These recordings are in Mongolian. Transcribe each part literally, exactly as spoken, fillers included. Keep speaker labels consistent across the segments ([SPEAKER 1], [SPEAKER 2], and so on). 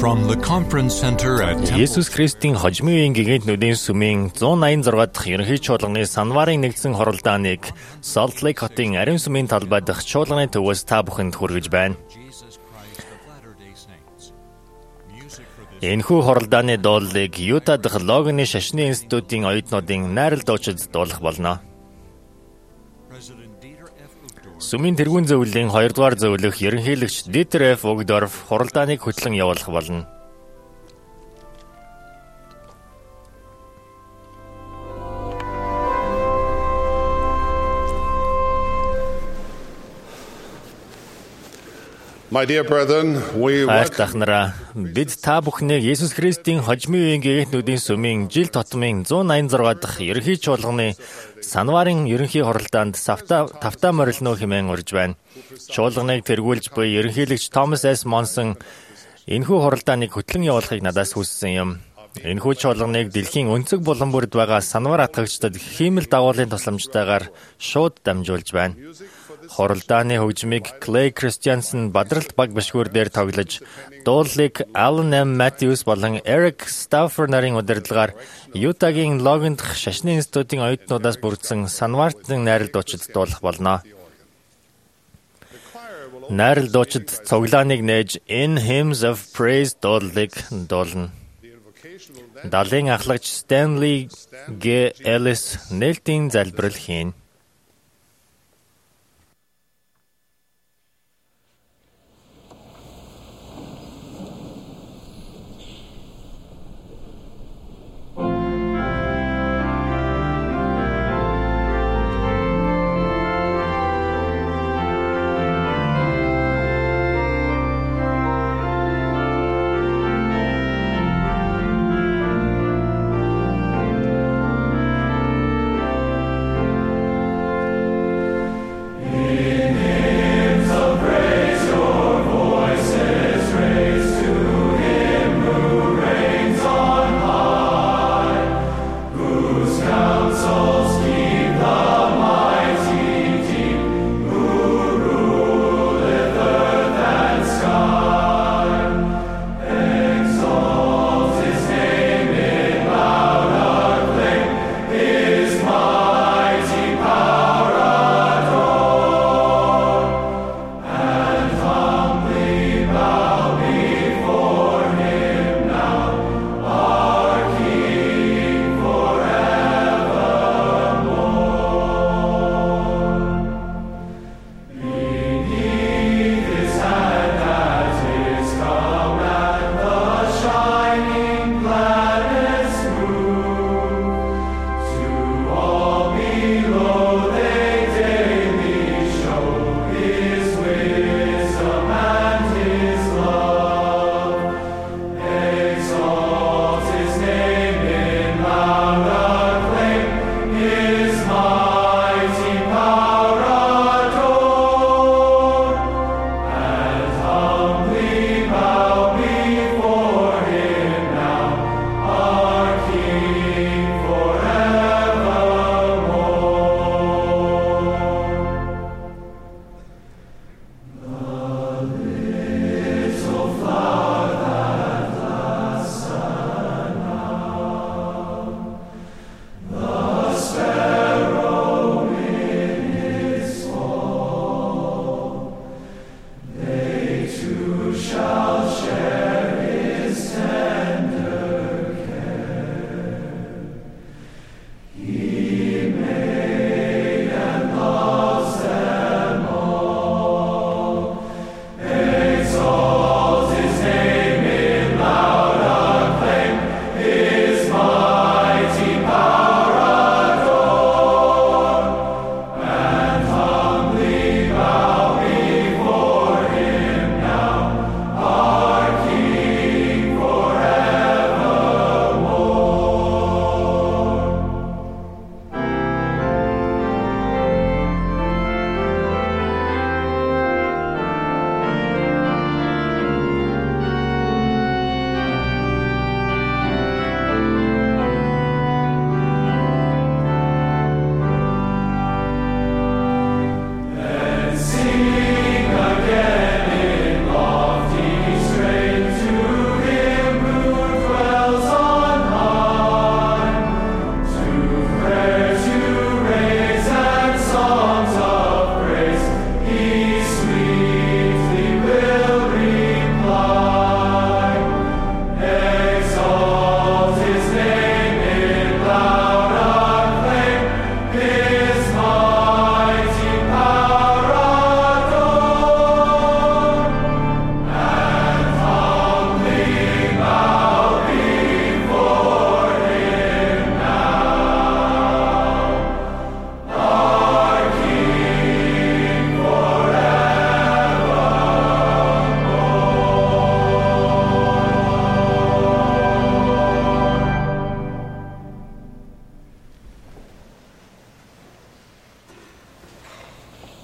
[SPEAKER 1] From the conference center at
[SPEAKER 2] Есүс Христийн хожимын үеийн гигантнүүдийн сүмийн зуун аян зургаат дахь ерөнхий чуулганы санварын нэгдсэн хоролдооныг Salt Lake хотын ариун сүмийн талбай дахь чуулганы төвөөс та бүхэнд хүргэж байна. Энэхүү хоролдооны дуулыг Юта дахь Логаны шашны институтын оюутнуудын найрал дуучид дуулах болно. Сүмийн тэргүүн зөвлөлийн хоёрдугаар зөвлөх ерөнхийлөгч Dieter F. Uchtdorf хоролдооныг хөтлөн явуулах болно.
[SPEAKER 3] My dear brethren, we
[SPEAKER 2] Хайртахнараа бид та бүхнийг Есүс Христийн хожимын үеийн гигантнүүдийн сүмийн жил тутмын зуун аян зургаат дахь ерөнхий чуулганы санварын ерөнхий хоролдоонд тавтаа морилно хэмээн урьж байна. Чуулганыг тэргүүлж буй ерөнхийлөгч Thomas S. Monson энэхүү хоролдооныг хөтлөн явуулахыг надаас хүссэн юм. Энэхүү чуулганыг дэлхийн өнцөг булан бүрд байгаа санвар атгагчдад хиймэл дагуулын тусламжтайгаар шууд дамжуулж байна. Хоролдооны хөгжмийг Clay Christensen бадралт баг бишгүүр дээр тоглож, дуулыг Alan M. Matthews болон Eric Stauffer нарын удирдлагаар Ютагийн Logan дахь шашны институтын оюутнуудаас бүрдсэн санвартын найрал дуучид дуулах болно. Найрал дуучид цуглааныг нээж In Hymns of Praise дуулыг дуулна. Далайн ахлагч Stanley G. Ellis нээлтийн залбирал хийн.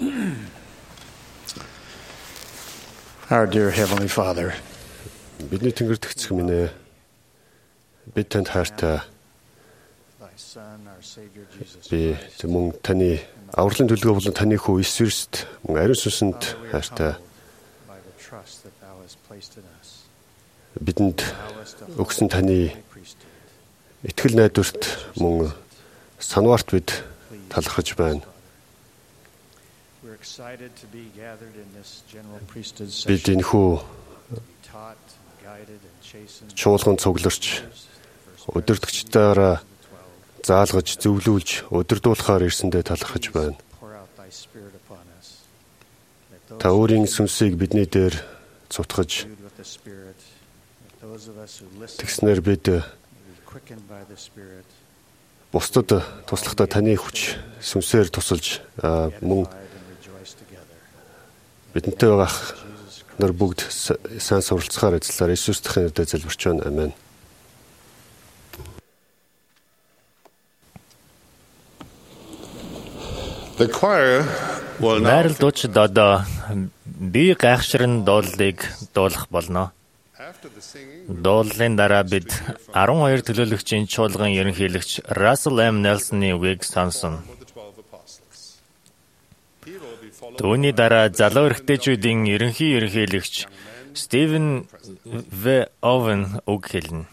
[SPEAKER 4] Our dear Heavenly Father,
[SPEAKER 5] Бидний Тэнгэр тэгцэг минь ээ. Бид танд хайртай.
[SPEAKER 4] Thy Son, our Savior Jesus
[SPEAKER 5] Би
[SPEAKER 4] Christ,
[SPEAKER 5] мөн таны авралын төлгөө болон таны хүү Иесвэрст мөн ариун сүнсэнд хайртай.
[SPEAKER 4] by the trust that Thou hast placed in us,
[SPEAKER 5] Бидэнд
[SPEAKER 4] allow us to
[SPEAKER 5] өгсөн
[SPEAKER 4] hold
[SPEAKER 5] таны
[SPEAKER 4] Thy priesthood.
[SPEAKER 5] итгэл найдварт мөн санварт бид талархаж байна.
[SPEAKER 4] We're excited to be gathered in this general priesthood
[SPEAKER 5] Бид
[SPEAKER 4] session,
[SPEAKER 5] энэхүү
[SPEAKER 4] to be taught, guided, and chastened.
[SPEAKER 5] чуулган цугларч удирдгчдаараа заалгаж зөвлүүлж удирдуулахаар ирсэндээ талархаж байна.
[SPEAKER 4] Pour out Thy Spirit upon us. Let
[SPEAKER 5] Та
[SPEAKER 4] those
[SPEAKER 5] өөрийн сүнсийг бидний дээр цутгаж
[SPEAKER 4] endued with the Spirit, let those of us who listen
[SPEAKER 5] тэгснээр бид
[SPEAKER 4] be quickened by the Spirit,
[SPEAKER 5] бусдад туслахдаа таны хүч сүнсээр тусалж аа, мөн
[SPEAKER 4] edified and rejoice together.
[SPEAKER 5] бидэнтэй байгаах
[SPEAKER 4] Jesus Christ.
[SPEAKER 5] нар бүгд с- сайн суралцахаар ажиллаар Иесус дахин нэрээр залбирч байна. Амен.
[SPEAKER 3] The choir will now
[SPEAKER 2] Найралдуучид одоо бие гайхширн дуулыг дуулах болно.
[SPEAKER 3] after the singing.
[SPEAKER 2] Дуулын дараа бид арван хоёр төлөөлөгчийн чуулган ерөнхийлөгч Russell M. Nelson-ны үгийг сонсон.
[SPEAKER 3] For the twelve apostles. He will be followed
[SPEAKER 2] Түүний дараа залуу эрэгтэйчүүдийн ерөнхий ерөнхийлөгч Стивен В. Овен үг хэлнэ.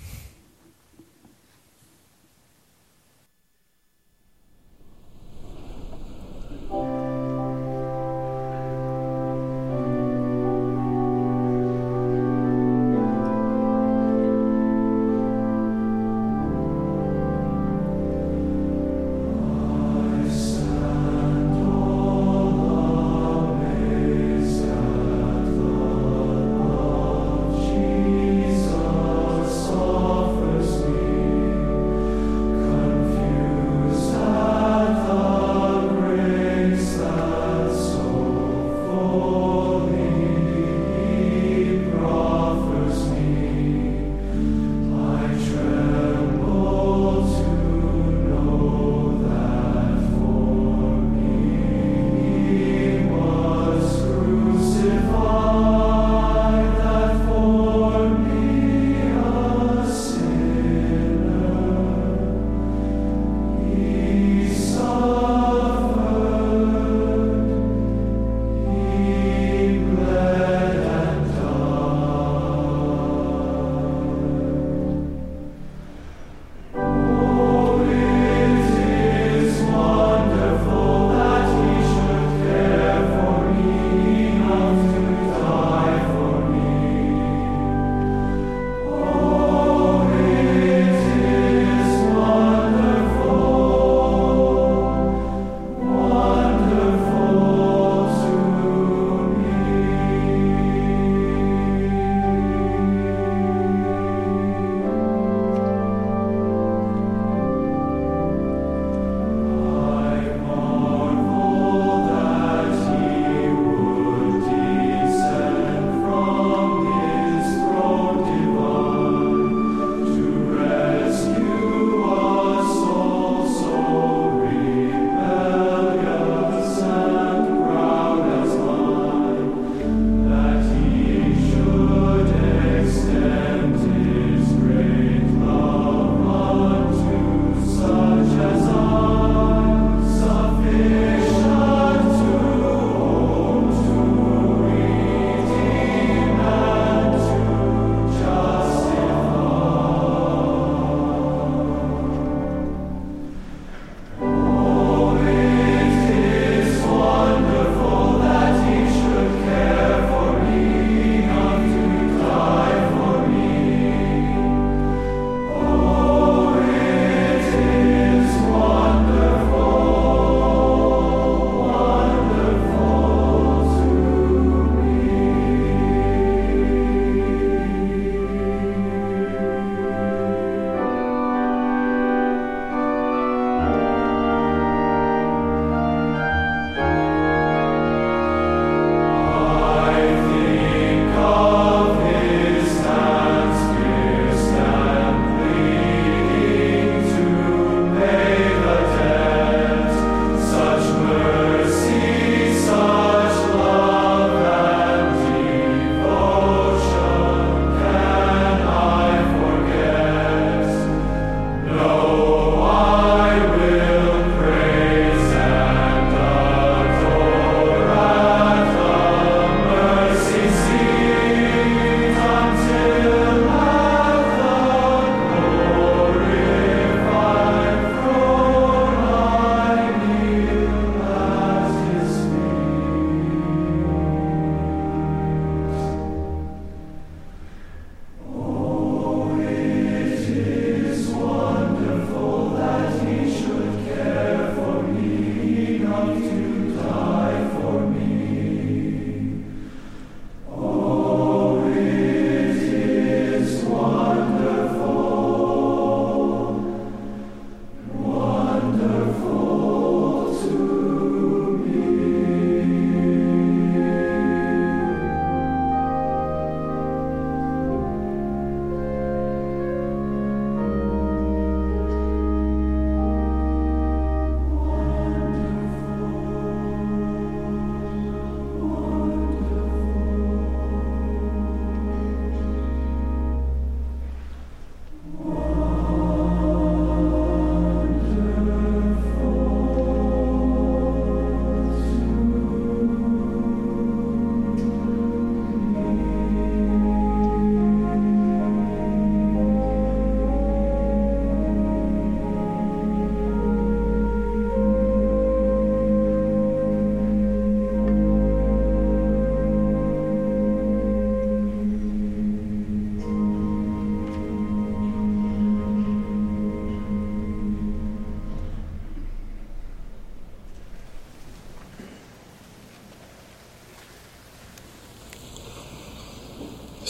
[SPEAKER 6] Jesus,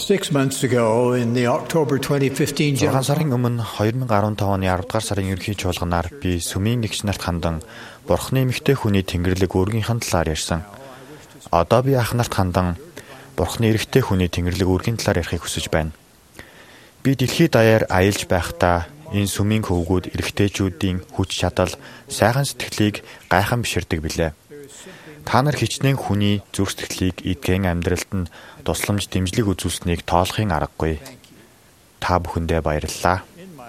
[SPEAKER 6] Six months ago in the October twenty fifteen
[SPEAKER 7] зургаан сарын өмнө two thousand five оны twelve дугаар сарын ерөнхий чуулганаар би сүмийн эгч нарт хандан Бурхны эмэгтэй хүний тэнгэрлэг үүргийнхэн талаар ярьсан. Одоо би ах нарт хандан Бурхны эрэгтэй хүний тэнгэрлэг үүргийн талаар ярихыг хүсэж байна. Би дэлхийд даяар аялж байхдаа энэ сүмийн хөвгүүд эрэгтэйчүүдийн хүч чадал, сайхан сэтгэлийг гайхан биширдэг билээ. Та нар хичнээн хүний зүрх сэтгэлийг эдгэн амьдралд нь тусламж дэмжлэг үзүүлсэнийг тоолохын аргагүй. Та бүхэндээ баярлалаа.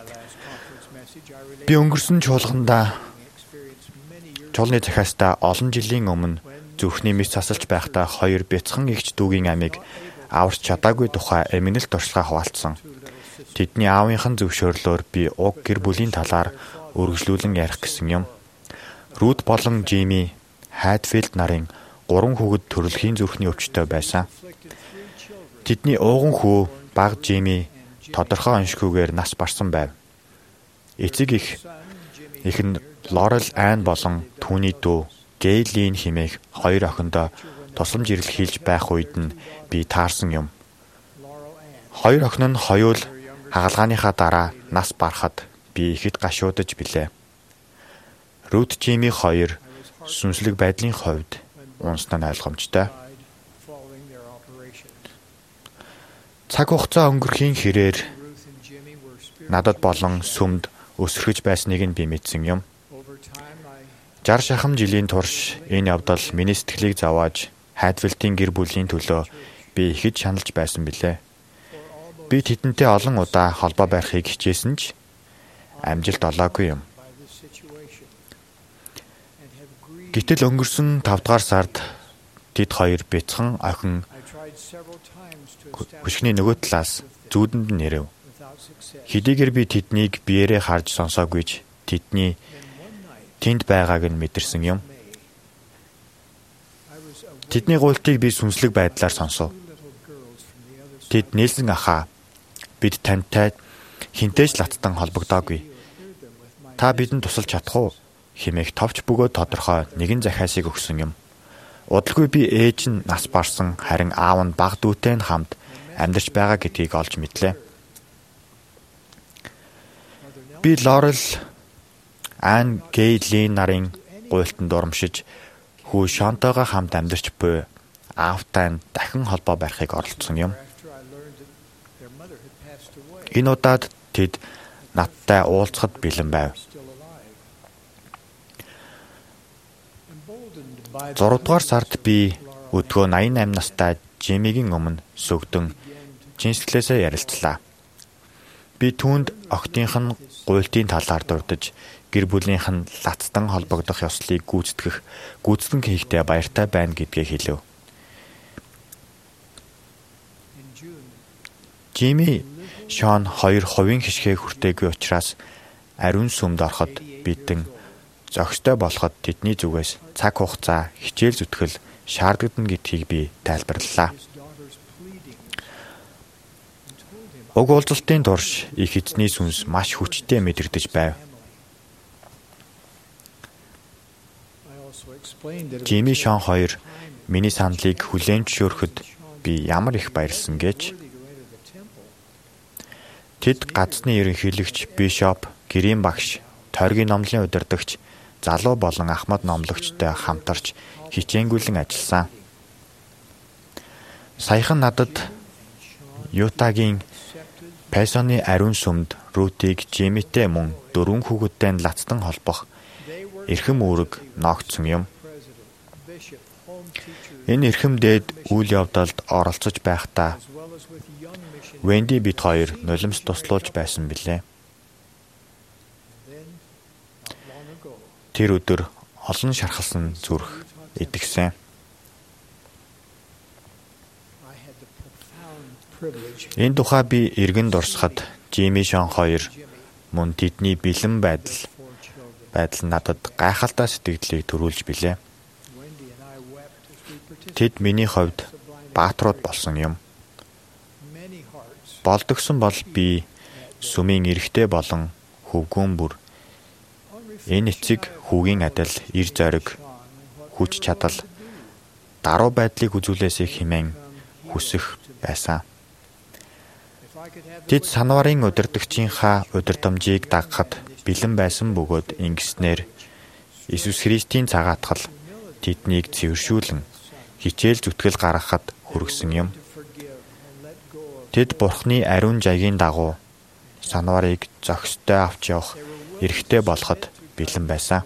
[SPEAKER 7] Би өнгөрсөн чуулгандаа чуулганы захиастаа олон жилийн өмнө зүрхний мэс засалж байхдаа хоёр бяцхан эгч дүүгийн амийг аварч чадаагүй тухай эмгэнэлт туршлагаа хуваалцсан. Тэдний аавынхан зөвшөөрлөөр би уг гэр бүлийн талаар үргэлжлүүлэн ярих гэсэн юм. Рут болон Жими Хайтфилд нарын гурван хүүхэд төрөлхийн зүрхний өвчтөй байсан. Тэдний ууган хүү баг Жими тодорхой оншгүйгээр нас барсан байв. Эцэг их их нь Лорел Айн болон түүний дүү Гейлин хэмээх хоёр охиндоо тусламж ирэлхийлж байх үед нь би таарсан юм. Хоёр охин нь хоёул хагалгааныхаа дараа нас барахад би ихэд гашуудаж билээ. Рут Жими хоёр сүнслэг байдлын хувьд унснаа ойлгомжтой. Цаг хугацаа өнгөрөхийн хэрээр надад болон сүмд өсөрхөж байсныг нь би мэдсэн юм. Жар шахам жилийн турш энэ явдал миний сэтгэлийг зовоож Хайтфилдийн гэр бүлийн төлөө би ихэд шаналж байсан билээ. Би тэдэнтэй олон удаа холбоо барихыг хичээсэн ч амжилт олоогүй юм. Гэтэл өнгөрсөн five дугаар сард тэд хоёр бяцхан охин хөшгөний нөгөө талаас зүүдэнд нэрэв. Хэдийгээр би тэднийг биеэрээ харж сонсоогүй ч тэдний тэнд байгааг нь мэдэрсэн юм. Тэдний гуйлтыг би сүнслэг байдлаар сонсов. Тэд нээлсэн ахаа бид тантай хинтээж латтан холбогдоогүй. Та бидэнд тусалж чадах уу? Хэмээх товч бөгөөд тодорхой нэгэн захиасыг өгсөн юм. Удалгүй би ээж нь нас барсан, харин аав нь баг дүүтэй нь хамт амьдарч байгаа гэдгийг олж мэдлээ. Би Лорел Айн Гейлин нарын гуйлтанд урамшиж хүү Шонтойгоо хамт амьдарч буй аавтай нь дахин холбоо барихыг оролдсон юм. Энэ удаад тэд надтай уулзахад бэлэн байв. зураг дугаар сард би өдгөө eighty-eight настай Жимигийн өмнө сөгдөн чинсгэлээсээ ярилцлаа. Би түүнд охтынх нь гуйлтын талаар дурдж, гэр бүлийнх нь лацдан холбогдох ёслыг гүйцэтгэх, гүйцэтгэн хийхдээ баяртай байна гэдгээ хэлэв. Жими Шон хоёр хувийн хишгээ хүртээгүй учраас ариун сүмд ороход бидэн зохистой болоход тэдний зүгээс цаг хугацаа хичээл зүтгэл шаардлагдан гэдгийг би тайлбарлалаа. Уг уулзалтын турш их эзний сүнс маш хүчтэй мэдэрдэж байв. Жими Шон хоёр миний саналыг хүлээн зөвшөөрөхөд би ямар их баярлсан гэж. Тэд газны ерөнхийлөгч, бишоп, гэрийн багш, тойргийн номлын удирдагч, залуу болон ахмад номлогчтой хамтарч хичээнгүйлэн ажилласан. Саяхан надад Ютагийн Пэсоны ариун сүмд Рутиг Жимитэй мөн дөрвөн хүүхэдтэй нь лацдан холбох эрхэм үүрэг ногдсон юм. Энэ эрхэм дээд үйл явдалд оролцож байхдаа Венди бид хоёр нулимс туслуулж байсан билээ. Тэр өдөр олон шархалсан зүрх идэгсэн. Энэ тухай би эргэн дурсахад Жими Шон хоёр мөн тэдний бэлэн байдал байдал надад гайхалтай сэтгэлийг төрүүлж билээ. Тэд миний хувьд бааtruуд болсон юм. Болдогсон бол би сүмийн эрэгтэй болон хөвгүүн бүр энэ эцэг хүүгийн адил ир зориг, хүч чадал, даруй байдлыг үзүүлээсэй хэмээн хүсэх байсан. Тэд санварын удирдагчийнхаа удирдамжийг дагахад бэлэн байсан бөгөөд ингэснээр Иесус Христийн цагаатгал тэднийг цэвэршүүлэн хичээл зүтгэл гаргахад хүргэсэн юм. Тэд Бурхны ариун жагийн дагуу санварыг зохистой авч явах эрхтэй болоход бэлэн байсан.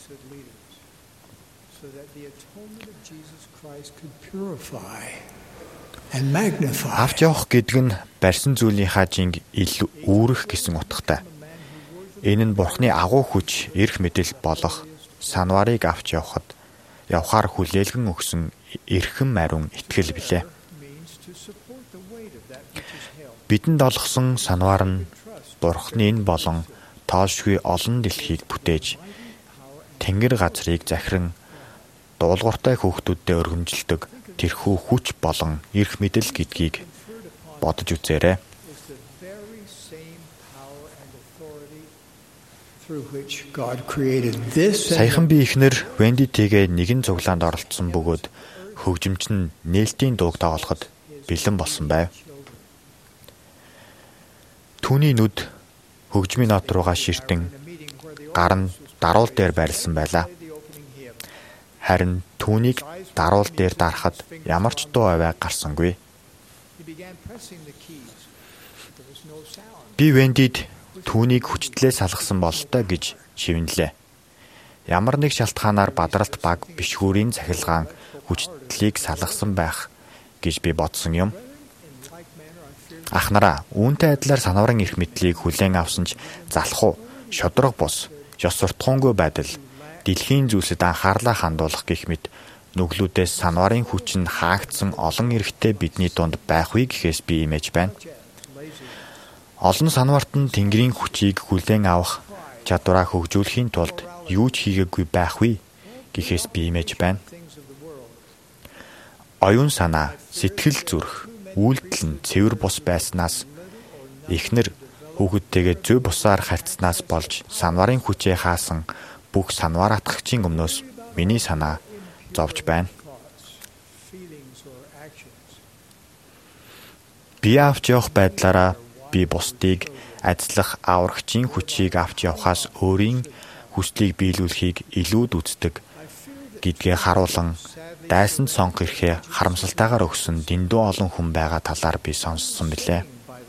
[SPEAKER 7] Авч явах гэдэг нь барьсан зүйлийнхаа жинг илүү үүрэх гэсэн утгатай. Энэ нь Бурхны агуу хүч, эрх мэдэл болох санварыг авч явахад явхаар хүлээлгэн өгсөн эрхэм мариун итгэл билээ. Бидэнд олгосон санвар нь Бурхны энэ болон тоошгүй олон дэлхийг бүтээж тэнгэр газрыг захиран дуулууртай хүүхдүүддээ өргөмжилдөг тэрхүү хүч болон эрх мэдэл гэдгийг бодож үзээрэй. Саяхан би ихнэр Вендитэйгээ нэгэн цуглаанд оролцсон бөгөөд хөгжимч нь нээлтийн дууг тоглоход бэлэн болсон байв. Түүний нүд хөгжмийн нот руугаа ширтэн гар нь даруул дээр байрлсан байлаа. Харин түүнийг даруул дээр дарахад ямар ч дуу аваа гарсангүй. Би Вендид түүнийг хүчтлээ салгасан бололтой гэж шивнэлээ. Ямар нэг шалтгаанаар бадралт баг бишгүүрийн цахилгаан хүчтлийг салгасан байх гэж би бодсон юм. Ахнараа, үүнтэй адилаар санварын эрх мэдлийг хүлээн авсан ч залхуу, шодрог бус, ёс суртахуунгүй байдал, дэлхийн зүйлсэд анхаарлаа хандуулах гэх мэт нүглүүдээс санварын хүч нь хаагдсан олон эрхтэй бидний дунд байхгүй гэхээс би имэж байна. Олон санварт нь Тэнгэрийн хүчийг хүлээн авах чадвараа хөгжүүлэхийн тулд юу ч хийгээгүй байхгүй гэхээс би имэж байна. Оюун санаа, сэтгэл зүрх, үйлдэл нь цэвэр бус байснаас эхнэр хүүхэдтэйгээ зөв бусаар харьцснаас болж санварын хүчээ хаасан бүх санвар атгагчийн өмнөөс миний санаа зовж байна. Би авч явах байдлаараа би бусдыг ажиллах аврагчийн хүчийг авч явахаас өөрийн хүслийг биелүүлэхийг илүүд үздэг гэдгээ харуулan дайсанд сонгох эрхээ харамсалтайгаар өгсөн дэндүү олон хүн байгаа талаар би сонссон билээ.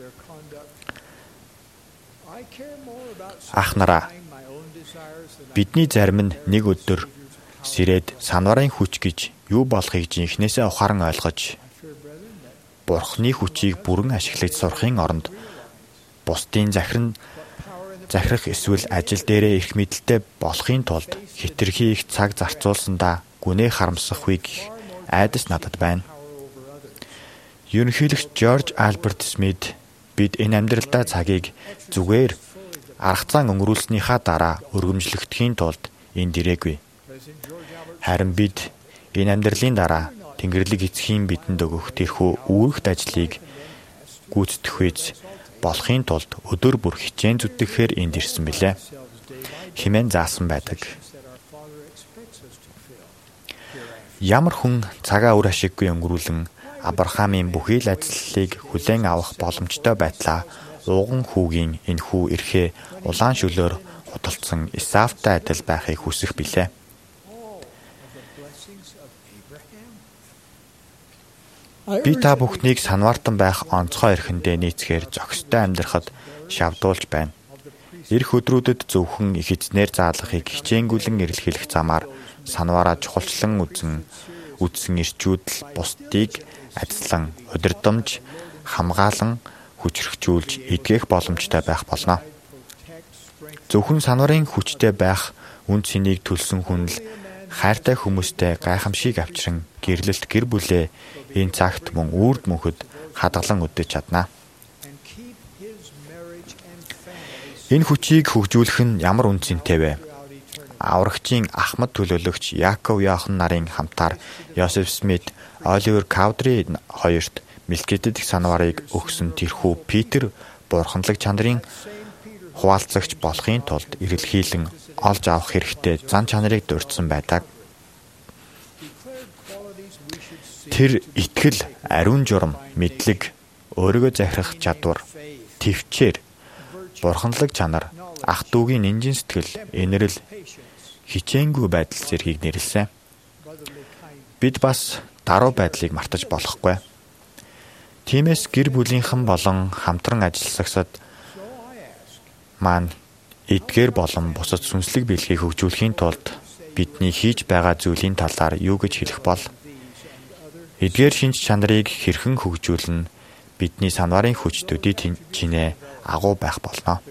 [SPEAKER 7] Ахнараа, бидний зарим нь нэг өдөр сэрээд санварын хүч гэж юу болохыг жинхнээсээ ухаан ойлгож Бурхны хүчийг бүрэн ашиглаж сурахын оронд бусдын захиран захирах эсвэл ажил дээрээ эрх мэдэлтэй болохын тулд хэтэрхий их цаг зарцуулсандаа гүнээ харамсахгүй гэх айдас надад байна. Ерөнхийлөгч Жорж Альберт Смит бид энэ амьдралдаа цагийг зүгээр арга зан өнгөрүүлснийхаа дараа өргөмжлөгдөхийн тулд энд ирээгүй. Харин бид энэ амьдралын дараа Тэнгэрлэг эцгийн бидэнд өгөх тэрхүү үүрэгт ажлыг гүйцэтгэх үеж болохын тулд өдөр бүр хичээн зүтгэхээр энд ирсэн билээ. Хэмээн заасан байдаг. Ямар хүн цагаа үр ашиггүй өнгөрүүлэн Авраамийн бүхий л ажлыг хүлээн авах боломжтой байтлаа ууган хүүгийн энэхүү эрхээ улаан шөлөөр худалдсан Исавтай адил байхыг хүсэх билээ. Би та бүхнийг санваартан байх онцгой эрхэндээ нийцгээр зохистой амьдрахад шавдуулж байна. Ирэх өдрүүдэд зөвхөн их эзнэр заалгахыг хичээнгүлэн эрэлхийлэх замаар санваараа чухалчлан үзэн үдсэн ирчүүдл бусдыг ажиллан, удирдамж, хамгаалан, хүчрхжүүлж эдгэх боломжтой байх болно. Зөвхөн санварын хүчтэй байх үн цэнийг төлсөн хүн л хайртай хүмүүстэй гайхамшиг авчран гэрлэлт гэр бүлээ энэ цагт мөн үрд мөнхөд хадгалан өдөж чадна. Энэ хүчийг хөгжүүлэх нь ямар үн цэнтэй вэ? Аврагчийн ахмад төлөөлөгч Яков Йохан нарын хамтаар Йосеф Смит, Оливер Кавдри хоёрт Мелкизедек санварыг өгсөн тэрхүү Питер бурханлаг чанарын хуваалцагч болохын тулд эрэлхийлэн олж авах хэрэгтэй зан чанарыг дурдсан байдаг. Тэр итгэл, ариун журам, мэдлэг, өөрийгөө захирах чадвар, твчээр бурханлаг чанар, ах дүүгийн нинжин сэтгэл, инэрл, хичээнгүй байдал зэргийг нэрлсэн. Бид бас даруй байдлыг мартаж болохгүй. Тиймээс гэр бүлийнхэн болон хамтран ажилласагсад маань эдгээр болон бусад сүнслэг бэлгийг хөгжүүлэхийн тулд бидний хийж байгаа зүйлийн талаар юу гэж хэлэх бол эдгээр шинж чанарыг хэрхэн хөгжүүлнэ бидний санварын хүч төдий чинээ агуу байх болно.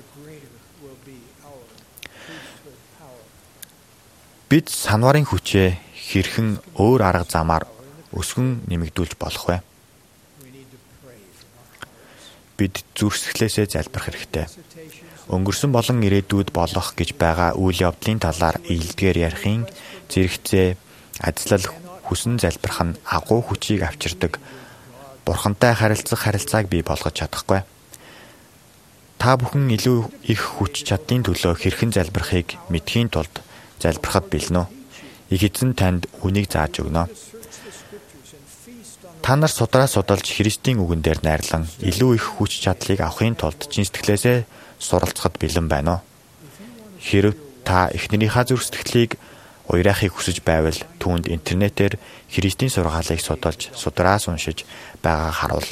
[SPEAKER 7] Бид санварын хүчээ хэрхэн өөр арга замаар өсгөн нэмэгдүүлж болох вэ? Бид зүрхсэтгэлээсээ залбирах хэрэгтэй. Өнгөрсөн болон ирээдүйд болох гэж байгаа үйл явдлын талаар ийдгээр ярихын зэрэгцээ ажиллал хүсэн залбирах нь агуу хүчийг авчирдаг. Бурхантай харилцах харилцааг бий болгож чадахгүй. Та бүхэн илүү их хүч чадлын төлөө хэрхэн залбирахыг мэдхийн тулд залбирахад бэлнэ. Их эзэн танд үнийг зааж өгнө. Та нар судраа судалж Христийн үгэн дээр найрлан илүү их хүч чадлыг авахын тулд чин сэтгэлээсээ суралцахад бэлэн байна уу? Хэрв та эхнэрийнхаа зүрх сэтгэлийг уяахыг хүсэж байвал түүнд интернетээр Христийн сургаалыг судалж, судраас уншиж байгааг харуул.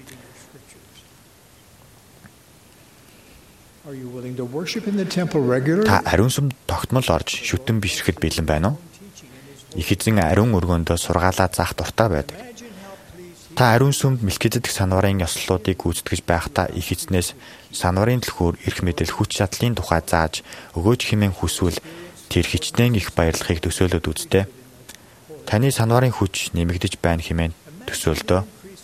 [SPEAKER 7] Та ариун сүмд тогтмол орж шүтэн бишрэхэд бэлэн байна уу? Их эзэн ариун өргөөндөө сургаалаа заах дуртай байдаг. Та ариун сүмд Мелкизедек санварын ёслолуудыг гүйцэтгэж байхдаа их эзнээс санварын төлхөөр эрх мэдэл хүч чадлын тухай зааж өгөөж хэмээн хүсвэл тэр хичнээн их баярлахыг төсөөлөд үзтээ. Таны санварын хүч нэмэгдэж байна хэмээн төсөөлдөө.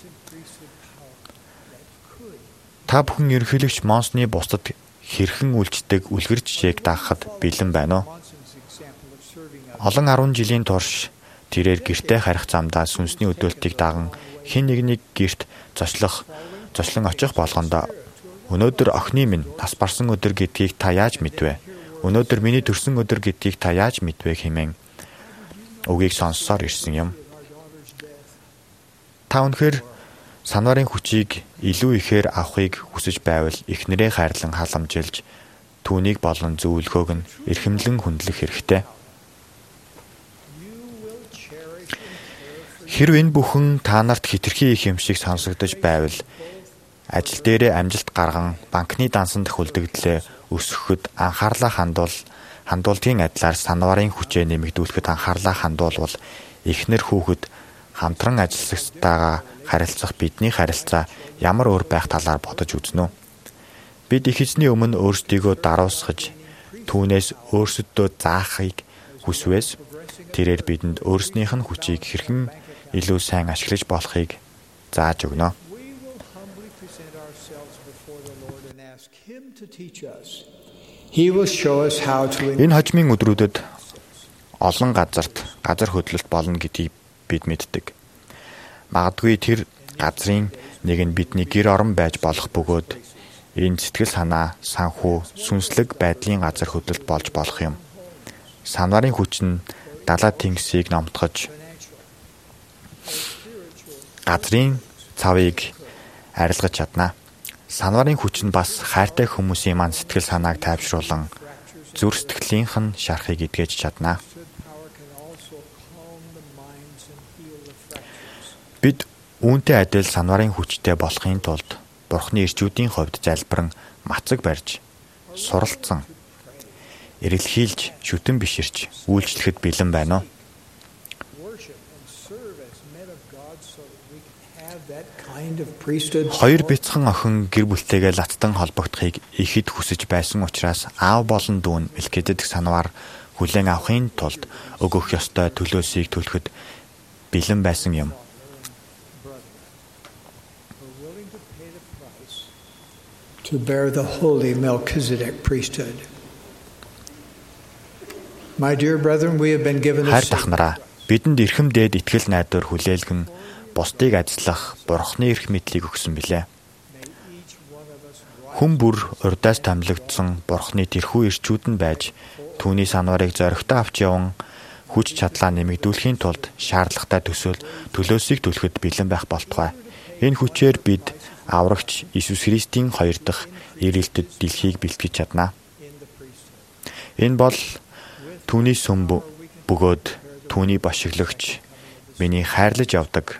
[SPEAKER 7] Та бүхэн ерөнхийлөгч Монсны бусдад хэрхэн үйлчдэг үлгэр жишээг даахад бэлэн байна уу? Олон арван жилийн турш тэрээр гэртээ харих замдаа сүнсний өдөөлтийг даган хэн нэгнийг гэрт зочлох, зочлон очих болгондоо өнөөдөр охины минь нас барсан өдөр гэдгийг та яаж мэдвэ? Өнөөдөр миний төрсөн өдөр гэдгийг та яаж мэдвэ хэмээн үгийг сонссоор ирсэн юм. Та үнэхээр санварын хүчийг илүү ихээр авахыг хүсэж байвал эхнэрээ хайрлан халамжилж түүнийг болон зөвлөгөөг нь эрхэмлэн хүндлэх хэрэгтэй. Хэрв энэ бүхэн та нарт хэтэрхий их юм шиг сонсогдож байвал ажил дээрээ амжилт гарган банкны дансан дэх үлдэгдлээ өсгөхөд анхаарлаа хандуул хандуултын адилаар санварын хүчээ нэмэгдүүлэхэд анхаарлаа хандуулвал эхнэр хүүхэд хамтран ажилласагчтайгаа харилцах бидний харилцаа ямар өөр байх талаар бодож үзнэ үү? Бид их эзний өмнө өөрсдийгөө даруусгаж түүнээс өөрсөддөө заахыг хүсвэл тэрээр бидэнд өөрснийх нь хүчийг хэрхэн илүү сайн ашиглаж болохыг зааж өгнө. Энэ хожмын өдрүүдэд олон газарт газар хөдлөлт болно гэдгийг бид мэддэг. Магадгүй тэр газрын нэг нь бидний гэр орон байж болох бөгөөд энэ сэтгэл санаа, санхүү, сүнслэг байдлын газар хөдлөлт болж болох юм. Санварын хүч нь далаа тэнгисийг номтгож газрын цавыг арилгаж чадна. Санварын хүч нь бас хайртай хүмүүсийн маань сэтгэл санааг тайвшруулан зүрх сэтгэлийнх нь шарахыг эдгэж чадна. Бид үүнтэй адил санварын хүчтэй болохын тулд Бурхны ирчүүдийн хувьд залбиран мацаг барьж, суралцсан, эрэлхийлж, шүтэн биширч, үйлчлэхэд бэлэн байна уу? Хоёр бяцхан охин гэр бүлтэйгээ лацтан холбогдохыг ихэд хүсэж байсан учраас аав болон дүү нь Мелкизедек санваар хүлээн авахын тулд өгөх ёстой төлөөсийг төлөхөд бэлэн байсан юм.
[SPEAKER 6] To bear the holy Melchizedek priesthood. My dear brethren, we have been given a
[SPEAKER 7] хайр дахнараа бидэнд эрхэм дээд итгэл найдвар хүлээлгэн бусдыг ажиллах Бурхны эрх мэдлийг өгсөн билээ. Хүн бүр урдаас томилогдсон Бурхны тэрхүү ирчүүд нь байж түүний санварыг зоригтой авч яван хүч чадлаа нэмэгдүүлэхийн тулд шаардлагатай төсөөл төлөөсийг төлөхөд бэлэн байх болтугай. Энэ хүчээр бид аврагч Иесус Христийн хоёр дахь ирэлтэд дэлхийг бэлтгэж чадна. Энэ бол түүний сүм бөгөөд түүний бошиглогч миний хайрлаж явдаг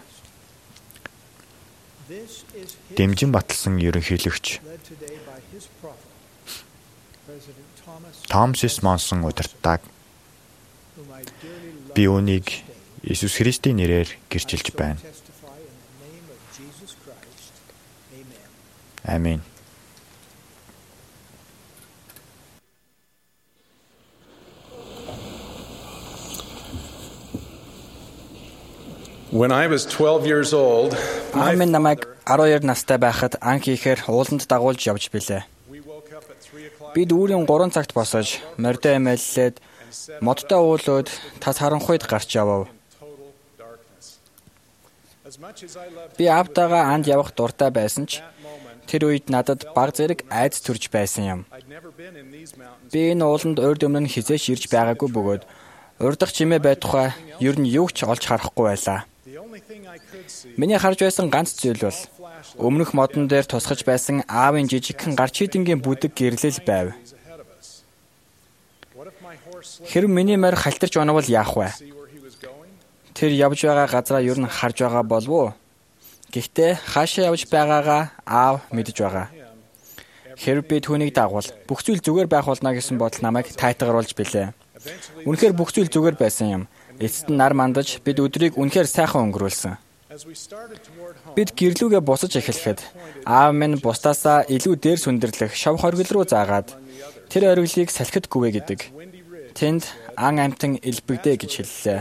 [SPEAKER 7] дэмжин баталсан ерөнхийлөгч Томас Монсон удирддаг. Би үүнийг Иесус Христийн нэрээр гэрчилж байна. Амин.
[SPEAKER 3] When I was twelve years old,
[SPEAKER 8] аав минь намайг арван хоёр настай байхад анх ихээр ууланд дагуулж явж билээ. Бид үүрийн гурван цагт босож, морьдоо эмээллээд, модтой уулууд тас харанхуйд гарч явав. Би аавтайгаа анд явах дуртай байсан ч тэр үед надад баг зэрэг айдас төрж байсан юм. Би энэ ууланд урд өмнө хизээш ирж байгаагүй бөгөөд урдах чимээ байдтухай ер нь юу ч олж харахгүй байлаа. Миний харж байсан ганц зүйл бол өмнөх модон дээр тусгаж байсан аавын жижигхэн гар чийдэнгийн бүдэг гэрлэл байв. Хэрэв миний морь халтарч онвол яах вэ? Тэр явж байгаа газраа ер нь харж байгаа болов уу? Гэхдээ хаашаа явж байгаагаа аав мэдж байгаа. Хэрэв би түүнийг дагвал бүх зүйл зүгээр байх болно гэсэн бодол намайг тайтгаруулж билээ. Үнэхээр бүх зүйл зүгээр байсан юм. Эцэст нь нар мандаж бид өдрийг үнэхээр сайхан өнгөрүүлсэн. Бид гэрлүүгээ босож эхлэхэд аав минь бусдаасаа илүү дээр сүндэрлэх шав хоргил руу заагаад тэр ориглыг салхидгүйвэ гэдэг. Тэнд ан амтан элбэгдээ гэж хэллээ.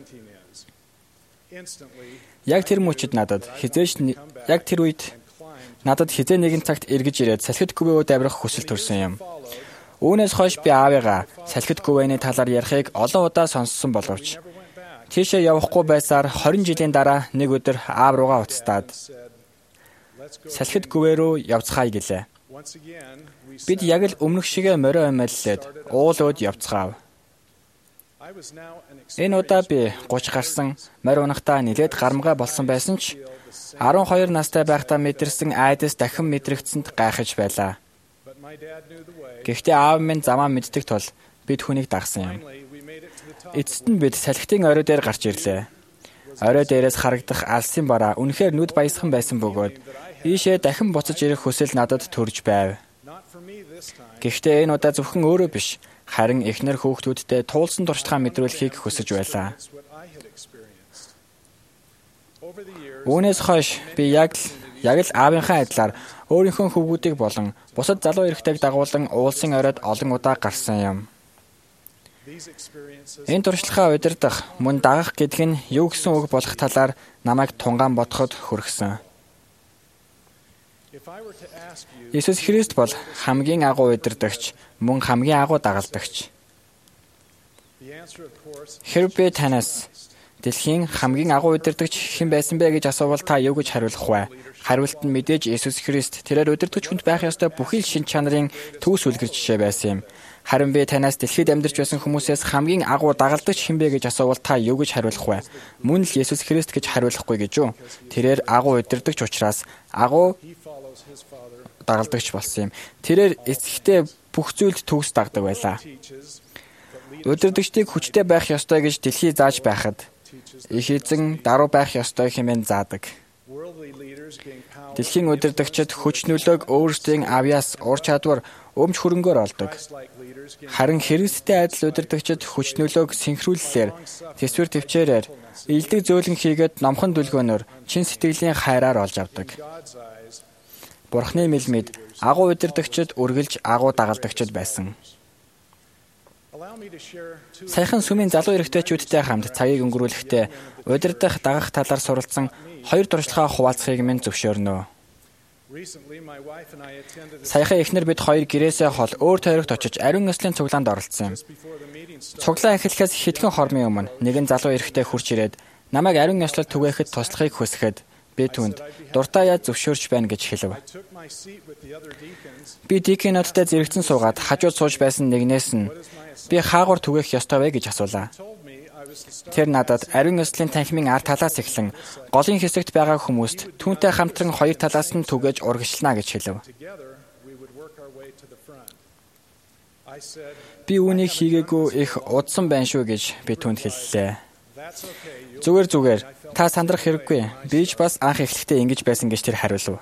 [SPEAKER 8] Яг тэр мөчид надад хизээш яг тэр үед надад хизээ нэгэн цагт эргэж ирээд салхидгүйвэ даврах хүсэл төрсөн юм. Үүнээс хойш би аавыгаа салхидгүйвэний талаар ярихыг олон удаа сонссон боловч тийшээ явахгүй байсаар хорин жилийн дараа нэг өдөр аав руугаа уцтаад салхидгүйвэ рүү явцгаая гэлээ. Бид яг л өмнөх шигээ морио эмээллээд уулууд явцгаав. Энэ удаа би гуч гарсан морь унахтаа нилээд гарамгай болсон байсан ч арван хоёр настай байхдаа мэдэрсэн айдас дахин мэдрэгдсэнд гайхаж байлаа. Гэхдээ аав минь замаа мэддэг тул бид хүнийг дагсан юм. Эцэст нь бид салхитын орой дээр гарч ирлээ. Орой дээрээс харагдах алсын бараа үнэхээр нүд баясхан байсан бөгөөд ийшээ дахин буцаж ирэх хүсэл надад төрж байв. Гэхдээ энэ удаа зөвхөн өөрөө биш, харин эхнэр хүүхдүүдтэй туулсан туршлагаа мэдрүүлэхийг хүсэж байлаа. Үүнээс хойш би яг л яг л аавынхаа адилаар өөрийнхөө хүүхдүүдийг болон бусад залуу эрэгтэйг дагуулan уулсын оройд олон удаа гарсан юм. Энэ туршлагаа удирдах, мөн дагах гэдэг нь юу гэсэн үг болох талаар намайг тунгаан бодоход хүргэсэн. Иесус Христ бол хамгийн агуу удирдагч, мөн хамгийн агуу дагалдагч. Хэрэв би танаас дэлхийн хамгийн агуу удирдагч хэн байсан бэ гэж асуувал та юу гэж хариулах вэ? Хариулт нь мэдээж Иесус Христ тэрээр удирдагч хүнд байх ёстой бүхий л шин чанарын төвс үлгэр жишээ байсан юм. Харин би танаас дэлхийд амьдарч байсан хүмүүсээс хамгийн агуу дагалдагч хэн бэ гэж асуувал та юу гэж хариулах вэ? Мөн л Иесус Христ гэж хариулахгүй гэж юу? Тэрээр агуу удирдагч учраас агуу дагалдагч болсон юм. Тэрээр эцэгтэй бүх зүйлд төгс дагдаг байлаа. Удирдагчдыг хүчтэй байх ёстой гэж дэлхий зааж байхад их эзэн даруй байх ёстой хэмээн заадаг. Дэлхийн удирдагчид хүч нөлөөг өөрсдийн авьяас, ур чадвар, өмч хөрөнгөөр олдог. Харин Христтэй адил удирдагчид хүч нөлөөг синхрууллээр, тэсвэр төвчээрээр, илдэг зөөлөн хийгээд номхон дүлгөөнөөр чин сэтгэлийн хайраар олж авдаг. Бурхны мэлмид агуу удирдагчид үргэлж агуу дагалдагчид байсан. Саяхан сүмийн залуу эрэгтэйчүүдтэй хамт цагийг өнгөрүүлэхдээ удирдах, дагах талаар суралцсан хоёр туршлагаа хуваалцахыг минь зөвшөөрнө. Саяхан эхнэр бид хоёр гэрээсээ хол өөр тойрогт очиж ариун ёслын цуглаанд оролцсон юм. Цуглаан эхлэхээс хэдхэн хормын өмнө нэгэн залуу эрэгтэй хурж ирээд намайг ариун ёслол түгээхэд туслахыг хүсэхэд би түүнд дуртай яаж зөвшөөрч байна гэж хэлв. Би дикиноттой зэрэгцэн суугаад хажууд сууж байсан нэгнээс нь би хаагур түгээх ёстой вэ гэж асуулаа. Тэр надад ариун ёслолын танхимын ар талаас эхлэн голын хэсэгт байгаа хүмүүст түүнтэй хамтран хоёр талаас нь түгэж урагшлана гэж хэлв. Би үүнийг хийгээгүй их удсан байна шүү гэж би түүнд хэллээ. Зүгээр зүгээр та сандрах хэрэггүй. Би ч бас анх эхлэхдээ ингэж байсан гэж тэр хариулв.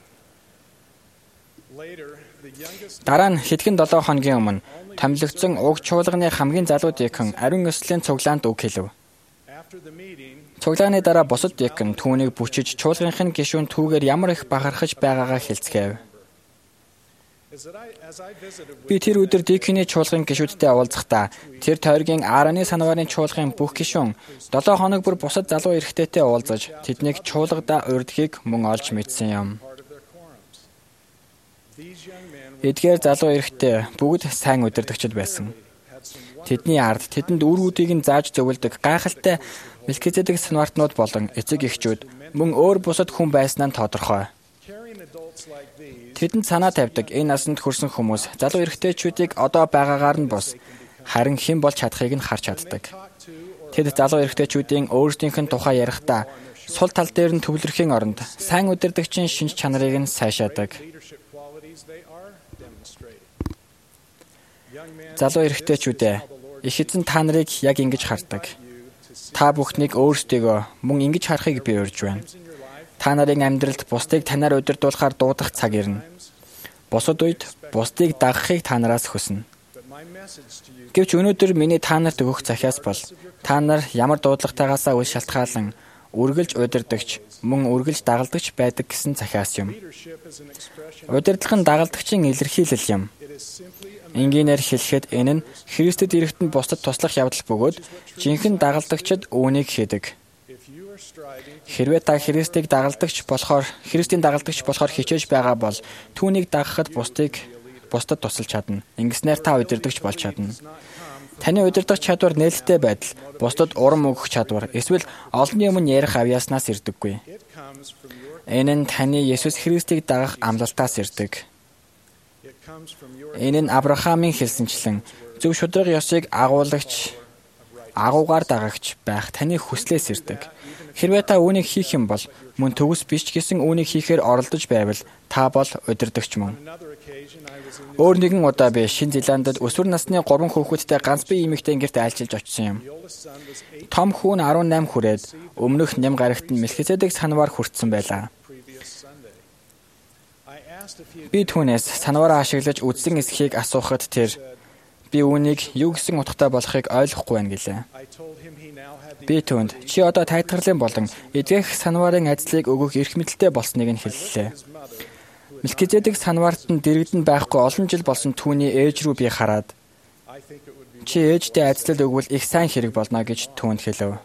[SPEAKER 8] Дараа нь хэдхэн долоо хоногийн өмнө томилогдсон уг чуулганы хамгийн залуу диакон ариун ёслолын цуглаанд үг хэлв. Цуглааны дараа бусад диакон түүнийг бүчиж чуулганы гишүүн түүгээр ямар их бахархаж байгаагаа хэлцгээв. Би тэр өдөр диаконы чуулганы гишүүдтэй уулзахдаа тэр тойргийн Аараны санварын чуулганы бүх гишүүн долоо хоног бүр бусад залуу эрэгтэйтэй уулзаж тэднийг чуулгадаа урьдхийг мөн олж мэдсэн юм. Эдгээр залуу эрэгтэй бүгд сайн удирдагчид байсан. Тэдний ард тэдэнд үүргүүдийг нь зааж зөвлөдөг гайхалтай Мелкизедек санвартнууд болон эцэг эхчүүд мөн өөр бусад хүн байснаа нь тодорхой. Тэдэнд санаа тавьдаг энэ насанд хүрсэн хүмүүс залуу эрэгтэйчүүдийг одоо байгаагаар нь бус харин хэн болж чадахыг нь харж чаддаг. Тэд залуу эрэгтэйчүүдийн өөрсдийнх нь тухай ярихдаа сул тал дээр нь төвлөрхийн оронд сайн удирдагчийн шинж чанарыг нь сайшаадаг. Залуу эрэгтэйчүүдээ их эзэн та нарыг яг ингэж хардаг. Та бүхнийг өөрсдийгөө мөн ингэж харахыг би урьж байна. Та нарын амьдралд бусдыг танаар удирдуулахаар дуудах цаг ирнэ. Бусад үед бусдыг дагахыг та нараас хүснэ. Гэвч өнөөдөр миний та нарт өгөх захиас бол та нар ямар дуудлагатайгаасаа үл шалтгаалan үргэлж удирдагч, мөн үргэлж дагалдагч байдаг гэсэн захиас юм. Удирдлага нь дагалдагчийн илэрхийлэл юм. Энгийнээр хэлэхэд энэ нь Христэд ирэхэд нь бусдад туслах явдал бөгөөд жинхэнэ дагалдагчид үүнийг хийдэг. Хэрвээ та Христийг дагалдагч болохоор Христийн дагалдагч болохоор хичээж байгаа бол түүнийг дагахад бусдыг бусдад тусалж чадна. Ингэснээр та удирдагч болж чадна. Таны удирдах чадвар нээлттэй байдал, бусдад урам өгөх чадвар, эсвэл олонний өмнө ярих авьяаснаас ирдэггүй. Энэ нь таны Есүс Христийг дагах амлалтаас ирдэг. Энэ нь Авраамийн хэлсэнчлэн зөв шударга ёсыг агуулагч, агуугаар дагагч байх таны хүслээс ирдэг. Хэрвээ та үүнийг хийх юм бол мөн төгс биш гэсэн үүнийг хийхээр оролдож байвал та бол удирдагч мөн. Өөр нэгэн удаа би Шинэ Зеландад өсвөр насны гурван хүүхэдтэй ганц бие эмэгтэй гэрт айлчилж очсон юм. Том хүү нь арван найман хүрээд өмнөх нэм гарагт нь Мелкизедек санваар хүртсэн байлаа. Би түүнээс санваараа ашиглаж үдсэн эсхийг асуухад тэр би үүнийг юу гэсэн утгатай болохыг ойлгохгүй байна гэлээ. Би түүнд чи одоо тайтгарлын болон эдгэх санварын ажлыг өгөх эрх мэдэлтэй болсныг нь хэллээ. Мелкизедек санваарт нь дэрэгдэн байхгүй олон жил болсон түүний ээж рүү би хараад чи ээжтэй ажил өгвөл их сайн хэрэг болно гэж түүнд хэлв.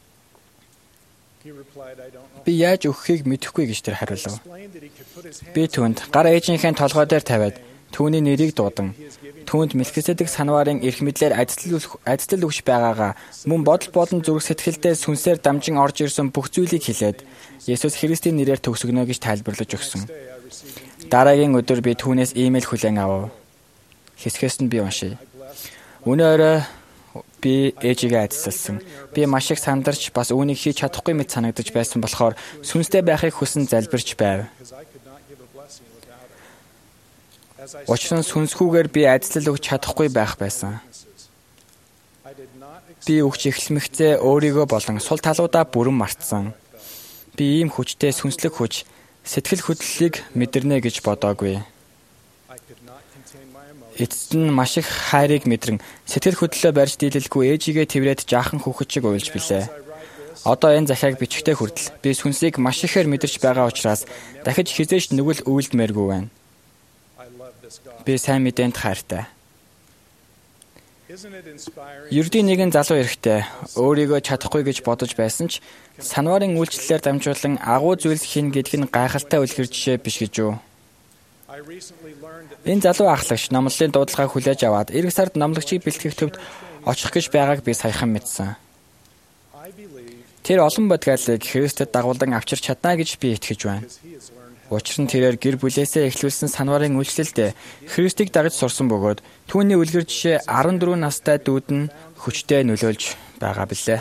[SPEAKER 8] Би яаж өгөхийг мэдэхгүй гэж тэр хариулв. Би түүнд гар ээжийнхээ толгой дээр тавиад түүний нэрийг дуудан түүнд Мелкизедек санварын эрх мэдлэр ажил ажил өгч байгаагаа мөн бодол болон зүрх сэтгэлдээ сүнсээр дамжин орж ирсэн бүх зүйлийг хэлээд Есүс Христийн нэрээр төгсгөнө гэж тайлбарлаж өгсөн. Дараагийн өдөр би түүнээс имэйл хүлээн авав. Хэсгээс нь би уншия. Өнөө орой би ээжигээ ажилласан. Би маш их сандарч бас үүнийг хийж чадахгүй мэт санагдаж байсан болохоор сүнстэй байхыг хүсэн залбирч байв. Учир нь сүнсгүйгээр би ажил өгч чадахгүй байх байсан. Би өгч эхлэмэгцээ өөрийгөө болон сул талуудаа бүрэн мартсан. Би ийм хүчтэй сүнслэг хүч, сэтгэл хөдлөлийг мэдэрнэ гэж бодоогүй. Эцэст нь маш их хайрыг мэдрэн сэтгэл хөдлөлөө барьж дийлэлгүй ээжигээ тэврээд жаахан хүүхэд шиг уйлж билээ. Одоо энэ захиаг бичгтээ хүртэл би сүнсийг маш ихээр мэдэрч байгаа учраас дахиж хизээш нүгэл үйлдмээргүй байна. Би сайн мэдээнд хайртай. Ердийн нэгэн залуу эрэгтэй өөрийгөө чадахгүй гэж бодож байсан ч санварын үйлчлэлээр дамжуулан агуу зүйлс хийн гэдг нь гайхалтай үлгэр жишээ биш гэж юу? Энэ залуу ахлагч номлолын дуудлагаа хүлээж аваад эх сард номлогчийг бэлтгэх төвд очих гэж байгааг би саяхан мэдсэн. Тэр олон бодгалыг Христэд дагуулan авчирч чадна гэж би итгэж байна. Учир нь тэрээр гэр бүлээсээ эхлүүлсэн санварын үйлчлэлдээ Христийг дагаж сурсан бөгөөд түүний үлгэр жишээ арван дөрвөн настай дүүд нь хүчтэй нөлөөлж байгаа билээ.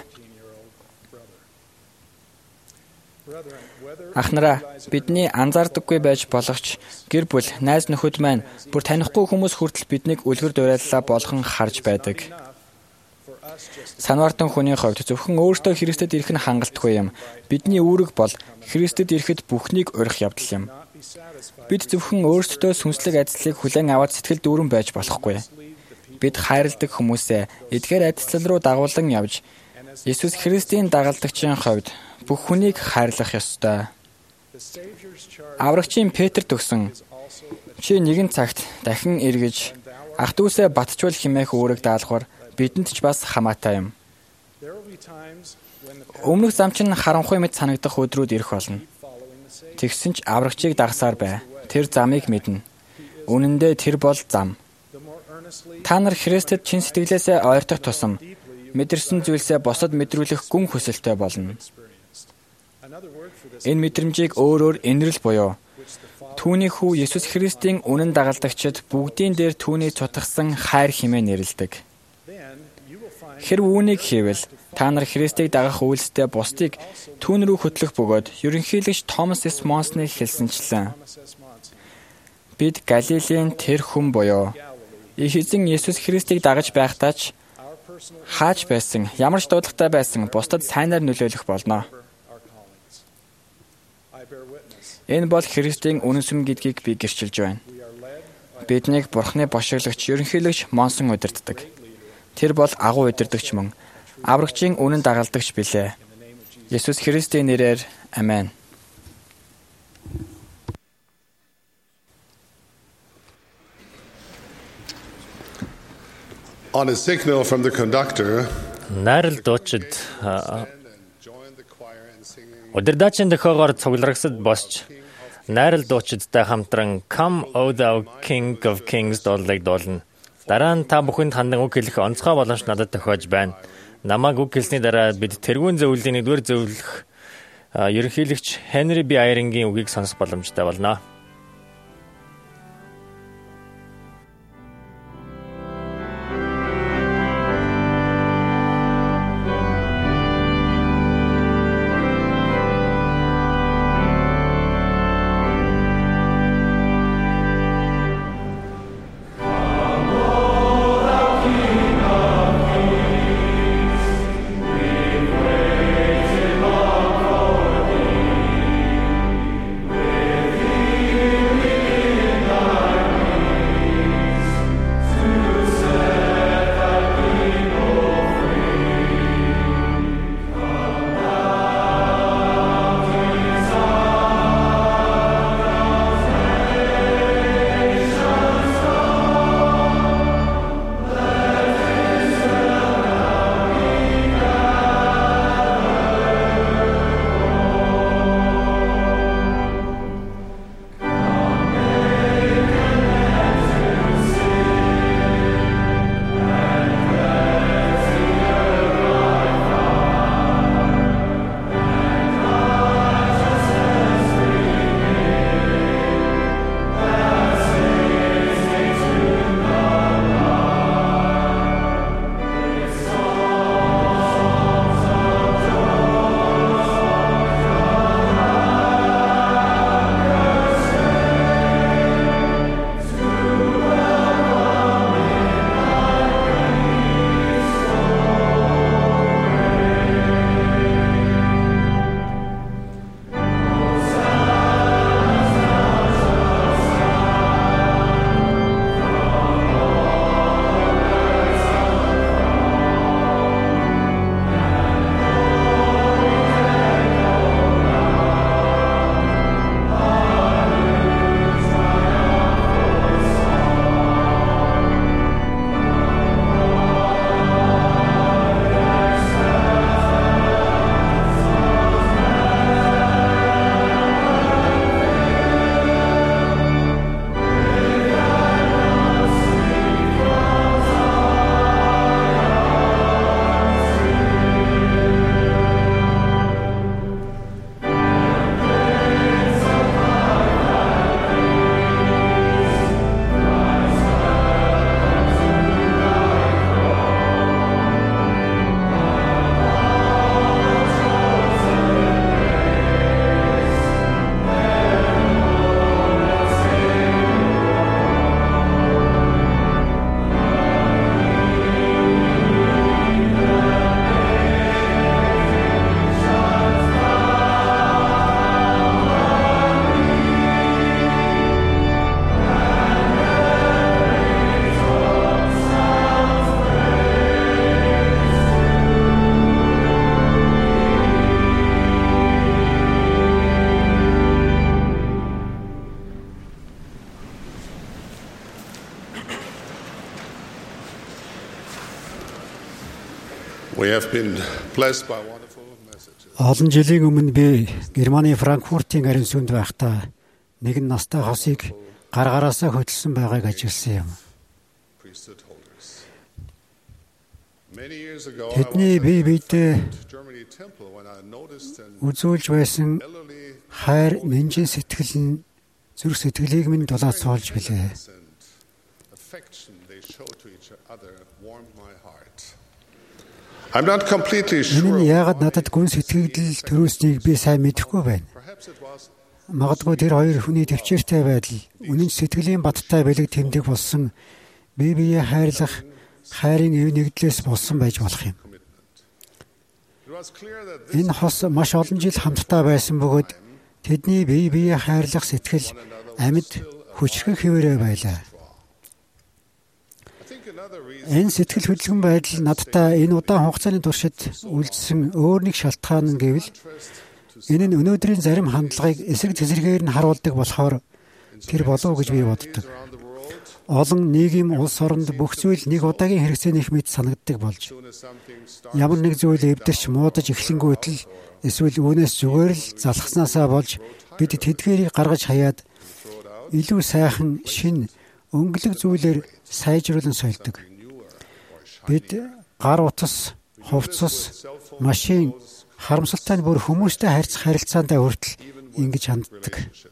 [SPEAKER 8] Ахнараа, бидний анзаардаггүй байж болох ч гэр бүл, найз нөхөд маань бүр танихгүй хүмүүс хүртэл биднийг үлгэр дуурайлалаа болгон харж байдаг. Санвартан хүний хувьд зөвхөн өөртөө Христэд ирэх нь хангалтгүй юм. Бидний үүрэг бол Христэд ирэхэд бүхнийг урих явдал юм. Бид зөвхөн өөртөө сүнслэг ажлыг хүлээн аваад сэтгэл дүүрэн байж болохгүй. Бид хайрладаг хүмүүсээ эдгээр адилхан руу дагуулan явж, Есүс Христийн дагалдагчийн хувьд бүх хүнийг хайрлах ёстой. Аврагчийн Петр төгсөн чи нэгэн цагт дахин эргэж ах дүүсээ батжуул хэмээх үүрэг даалгавар бидэнд ч бас хамаатай юм. Өмнөх зам чинь харанхуй мэт санагдах өдрүүд ирэх болно. Тэгсэн ч аврагчийг дагсаар бай. Тэр замыг мэднэ. Үнэн дээр тэр бол зам. Та нар Христэд чин сэтгэлээсээ ойртох тусам мэдэрсэн зүйлсээ босод мэдрүүлэх гүн хүсэлтэй болно. Энэ мэдрэмжийг өөрөөр инрэл буюу түүний хүү Есүс Христийн үнэн дагалдагчид бүгдийн дээр түүний цутгсан хайр хэмээн нэрлэдэг. Хэрв үүнийг хийвэл та нар Христийг дагах үйлстэй бусдыг түүн рүү хөтлөх бөгөөд ерөнхийлөгч Томас С. Монсны хэлсэнчлэн бид Галилийн тэр хүн буюу их эзэн Есүс Христийг дагаж байхдаа ч хааж байсан, ямар ч дуудлагатай байсан бусдад сайнаар нөлөөлөх болно. Энэ бол Христийн үнэн сүм гэдгийг би гэрчилж байна. Биднийг Бурхны бошиглагч ерөнхийлөгч Монсон удирддаг. Тэр бол агуу удирдагч мөн аврагчийн үнэн дагалдагч билээ. Есүс Христийн нэрээр амен.
[SPEAKER 3] On a signal from the conductor,
[SPEAKER 2] Найрал дуучид удирдаачийн дөхөөгоор цугларагсад босч найрал дуучидтай хамтран Come O Thou King of Kings дуулыг дуулна. Дараа нь та бүхэнд хандан үг хэлэх онцгой боломж надад тохиож байна. Намайг үг хэлсний дараа бид тэргүүн зөвлөлийн нэгдүгээр зөвлөх ерөнхийлөгч Henry B. Eyring-ийн үгийг сонсох боломжтой болно.
[SPEAKER 9] With
[SPEAKER 3] have been blessed by wonderful messages.
[SPEAKER 9] Олон жилийн өмнө би Германы Франкфуртын ариун сүмд байхдаа нэгэн настай хосыг гар гараасаа хөдөлсөн байгааг ажигласан юм.
[SPEAKER 3] Priesthood holders. Many years ago,
[SPEAKER 9] Тэдний бие биедээ
[SPEAKER 3] Germany temple when I noticed an
[SPEAKER 9] үзүүлж байсан
[SPEAKER 3] elderly
[SPEAKER 9] хайр, нэнжин сэтгэл нь зүрх сэтгэлийг минь дулаацуулж билээ.
[SPEAKER 3] and affection they showed to each other warmed my heart. I'm not completely
[SPEAKER 9] Энэ
[SPEAKER 3] sure.
[SPEAKER 9] нь яагаад надад гүн сэтгэл төрүүлснийг би сайн мэдэхгүй байна.
[SPEAKER 3] Perhaps it was
[SPEAKER 9] Магадгүй тэр хоёр хүний төвчээртэй байдал, үнэн сэтгэлийн баттай бэлэг тэмдэг болсон бие биеэ хайрлах хайрын эв нэгдлээс болсон байж болох юм.
[SPEAKER 3] commitment. It was clear that this
[SPEAKER 9] Энэ хос маш олон жил хамтдаа байсан бөгөөд тэдний бие биеэ хайрлах сэтгэл амьд хүчрхэн хэвээрээ байлаа.
[SPEAKER 3] I think another reason
[SPEAKER 9] Энэ сэтгэл хөдлөн байдал надтай энэ удаан хугацааны туршид үлдсэн өөр нэг шалтгаан нь гэвэл энэ нь өнөөдрийн зарим хандлагыг эсрэг тесрэгээр нь харуулдаг болохоор тэр болов гэж би боддог.
[SPEAKER 3] around the world,
[SPEAKER 9] Олон нийгэм улс оронд бүх зүйл нэг удаагийн хэрэгцээний мэт санагддаг болж
[SPEAKER 3] soon as something starts
[SPEAKER 9] ямар нэг зүйл эвдэрч муудаж эхлэнгүүтэл эсвэл үүнээс зүгээр л залхснаасаа болж бид тэдгээрийг гаргаж хаяад илүү сайхан шин өнгөлөг зүйлээр сайжруулан сольдог. Бид гар утас, хувцас, машин, харамсалтай нь бүр хүмүүстэй харьцах харилцаандаа хүртэл ингэж ханддаг.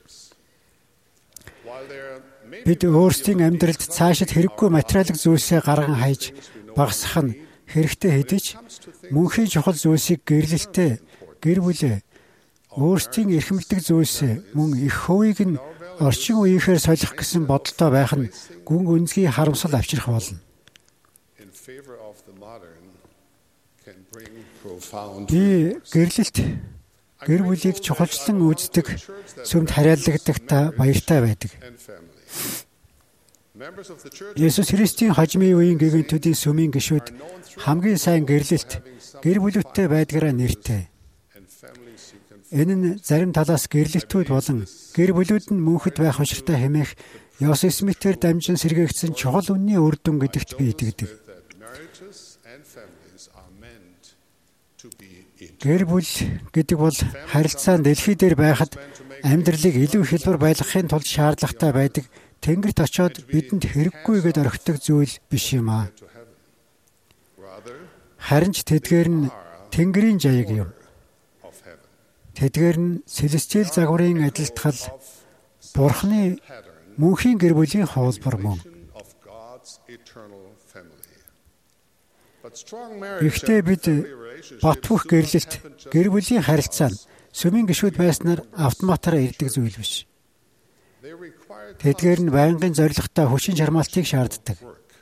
[SPEAKER 3] while there may
[SPEAKER 9] Бид өөрсдийн амьдралд цаашид хэрэггүй материалын зүйлсээ гарган хайж багасгах нь хэрэгтэй хэдиж мөнхийн чухал зүйлсийг гэрлэлтэй гэр бүлээ өөрсдийн эрхэмлдэг зүйлсээ мөн их хувийг нь орчин үеийнхээ солих гэсэн бодолтой байх нь гүн гүнзгий харамсал авчрах болно.
[SPEAKER 3] in favor of the modern can bring profound
[SPEAKER 9] Би гэрлэлт гэр бүлийг чухалчлан үздэг сүмд хариалагдагтаа баяртай байдаг.
[SPEAKER 3] and family. Members of the church
[SPEAKER 9] Есүс Христийн хожмын үеийн гэгэнтүүдийн сүмийн гишүүд хамгийн сайн гэрлэлт гэр бүлүүттэй байдгаараа нэртэй.
[SPEAKER 3] and family seek and
[SPEAKER 9] Энэ нь зарим талаас гэрлэлтүүд болон гэр бүлүүд нь мөнхөд байх учиртай хэмээх Йосеф Смитээр дамжин сэргээгдсэн чухал үнний үр дүн гэдэгт би итгэдэг.
[SPEAKER 3] that marriages and families are meant to be in.
[SPEAKER 9] Гэр бүл гэдэг бол харилцаа дэлхий дээр байхад амьдралыг илүү хэлбэр байлгахын тулд шаардлагатай байдаг Тэнгэрт очиод бидэнд хэрэггүй гэд орхидог зүйл биш юм аа.
[SPEAKER 3] Rather
[SPEAKER 9] Харин ч тэдгээр нь Тэнгэрийн жаяг юм.
[SPEAKER 3] of heaven.
[SPEAKER 9] Тэдгээр нь Celestial загварын адилтгал Бурхны мөнхийн гэр бүлийн хуулбар мөн.
[SPEAKER 3] Of God's eternal family. But strong marriage
[SPEAKER 9] Гэхдээ бид батбөх гэрлэлт гэр бүлийн харилцаа нь сүмийн гишүүд байснаар автоматар ирдэг зүйл биш.
[SPEAKER 3] they require
[SPEAKER 9] Тэдгээр нь байнгын зорилготой хүчин чармаалтыг шаарддаг.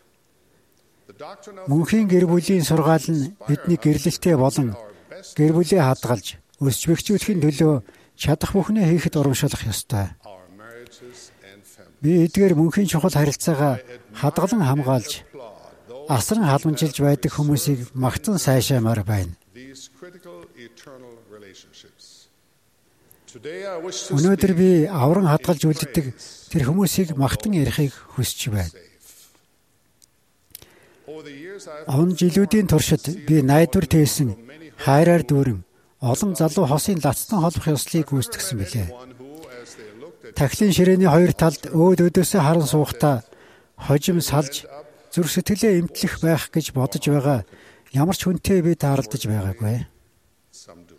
[SPEAKER 3] the doctrine of
[SPEAKER 9] Мөнхийн гэр бүлийн сургаал нь бидний гэрлэлтээ болон гэр бүлээ хадгалж өсч бэхжүүлэхийн төлөө чадах бүхнээ хийхэд урамшуулах ёстой.
[SPEAKER 3] our marriages and family.
[SPEAKER 9] Би эдгээр мөнхийн чухал харилцаагаа хадгалан хамгаалж асран халамжилж байдаг хүмүүсийг магтан сайшаамаар байна.
[SPEAKER 3] These critical eternal relationships. Today I wish to
[SPEAKER 9] Өнөөдөр
[SPEAKER 3] speak
[SPEAKER 9] би авран хадгалж үлддэг тэр хүмүүсийг магтан ярихыг хүсэж байна.
[SPEAKER 3] over the years I've
[SPEAKER 9] Он жилүүдийн туршид би найдвар тээсэн хайраар дүүрэн олон залуу хосын лацтан холбох ёслыг гүйцэтгсэн билээ.
[SPEAKER 3] one who as they looked at
[SPEAKER 9] Тахилын ширээний хоёр талд өөд өдөөсөө харан суухдаа хожим салж зүрх сэтгэлээ эмтлэх байх гэж бодож байгаа ямар ч хүнтэй би таарлаж байгаагүй.
[SPEAKER 3] some do.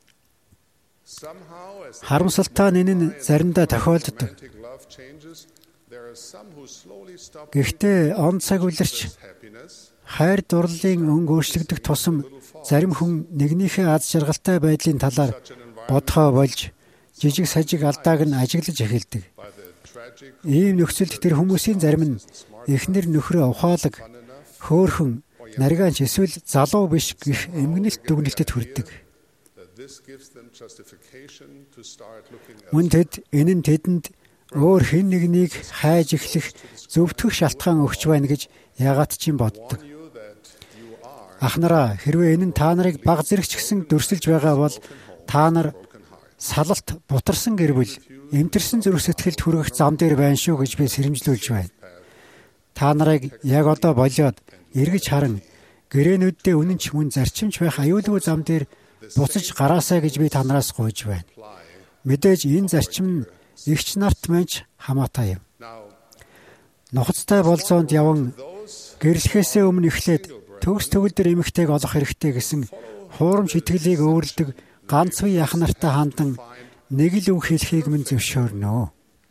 [SPEAKER 3] Somehow as the
[SPEAKER 9] Харамсалтай нь энэ нь заримдаа тохиолддог.
[SPEAKER 3] romantic love changes, there are some who slowly stop
[SPEAKER 9] Гэхдээ он цаг үлэрч
[SPEAKER 3] happiness
[SPEAKER 9] хайр дурлалын өнгө өөрчлөгдөх тусам зарим хүн нэгнийхээ аз жаргалтай байдлын талаар бодхоо болж жижиг сажиг алдааг нь ажиглаж эхэлдэг.
[SPEAKER 3] by the tragic
[SPEAKER 9] Ийм нөхцөлд тэр хүмүүсийн зарим нь эхнэр нөхрөө ухаалаг, хөөхөн, наргаанч эсвэл залуу биш гэх эмгэнэлт дүгнэлтэд хүрдэг.
[SPEAKER 3] that this gives them justification to start looking at
[SPEAKER 9] Мөн тэд энэ нь тэдэнд өөр хэн нэгнийг хайж эхлэх зөвтгөх шалтгаан өгч байна гэж яагаад ч юм боддог.
[SPEAKER 3] you that you are
[SPEAKER 9] Ахнараа хэрвээ энэ нь та нарыг баг зэрэгч гисэн дүрсэлж байгаа бол та нар салалт бутарсан гэр бүл эмтэрсэн зүрх сэтгэлд хүрэх зам дээр байна шүү гэж би сэрэмжлүүлж байна. Та нарыг яг одоо болиод эргэж харан гэрээнүүддээ үнэн ч мөн зарчимч байх аюулгүй зам дээр буцаж гараасаа гэж би танараас гуйж байна. Мэдээж энэ зарчим нь эгч нарт мэнч хамаатай юм. Нухацтай болзоонд яван гэрлэхээсээ өмнө эхлээд төгс төгөлдөр эмэгтэйг олох хэрэгтэй гэсэн хуурамч итгэлийг өөрлөдөг ганц үе ах нартай хандан нэг л үг хэлхийг минь зөвшөөрнө.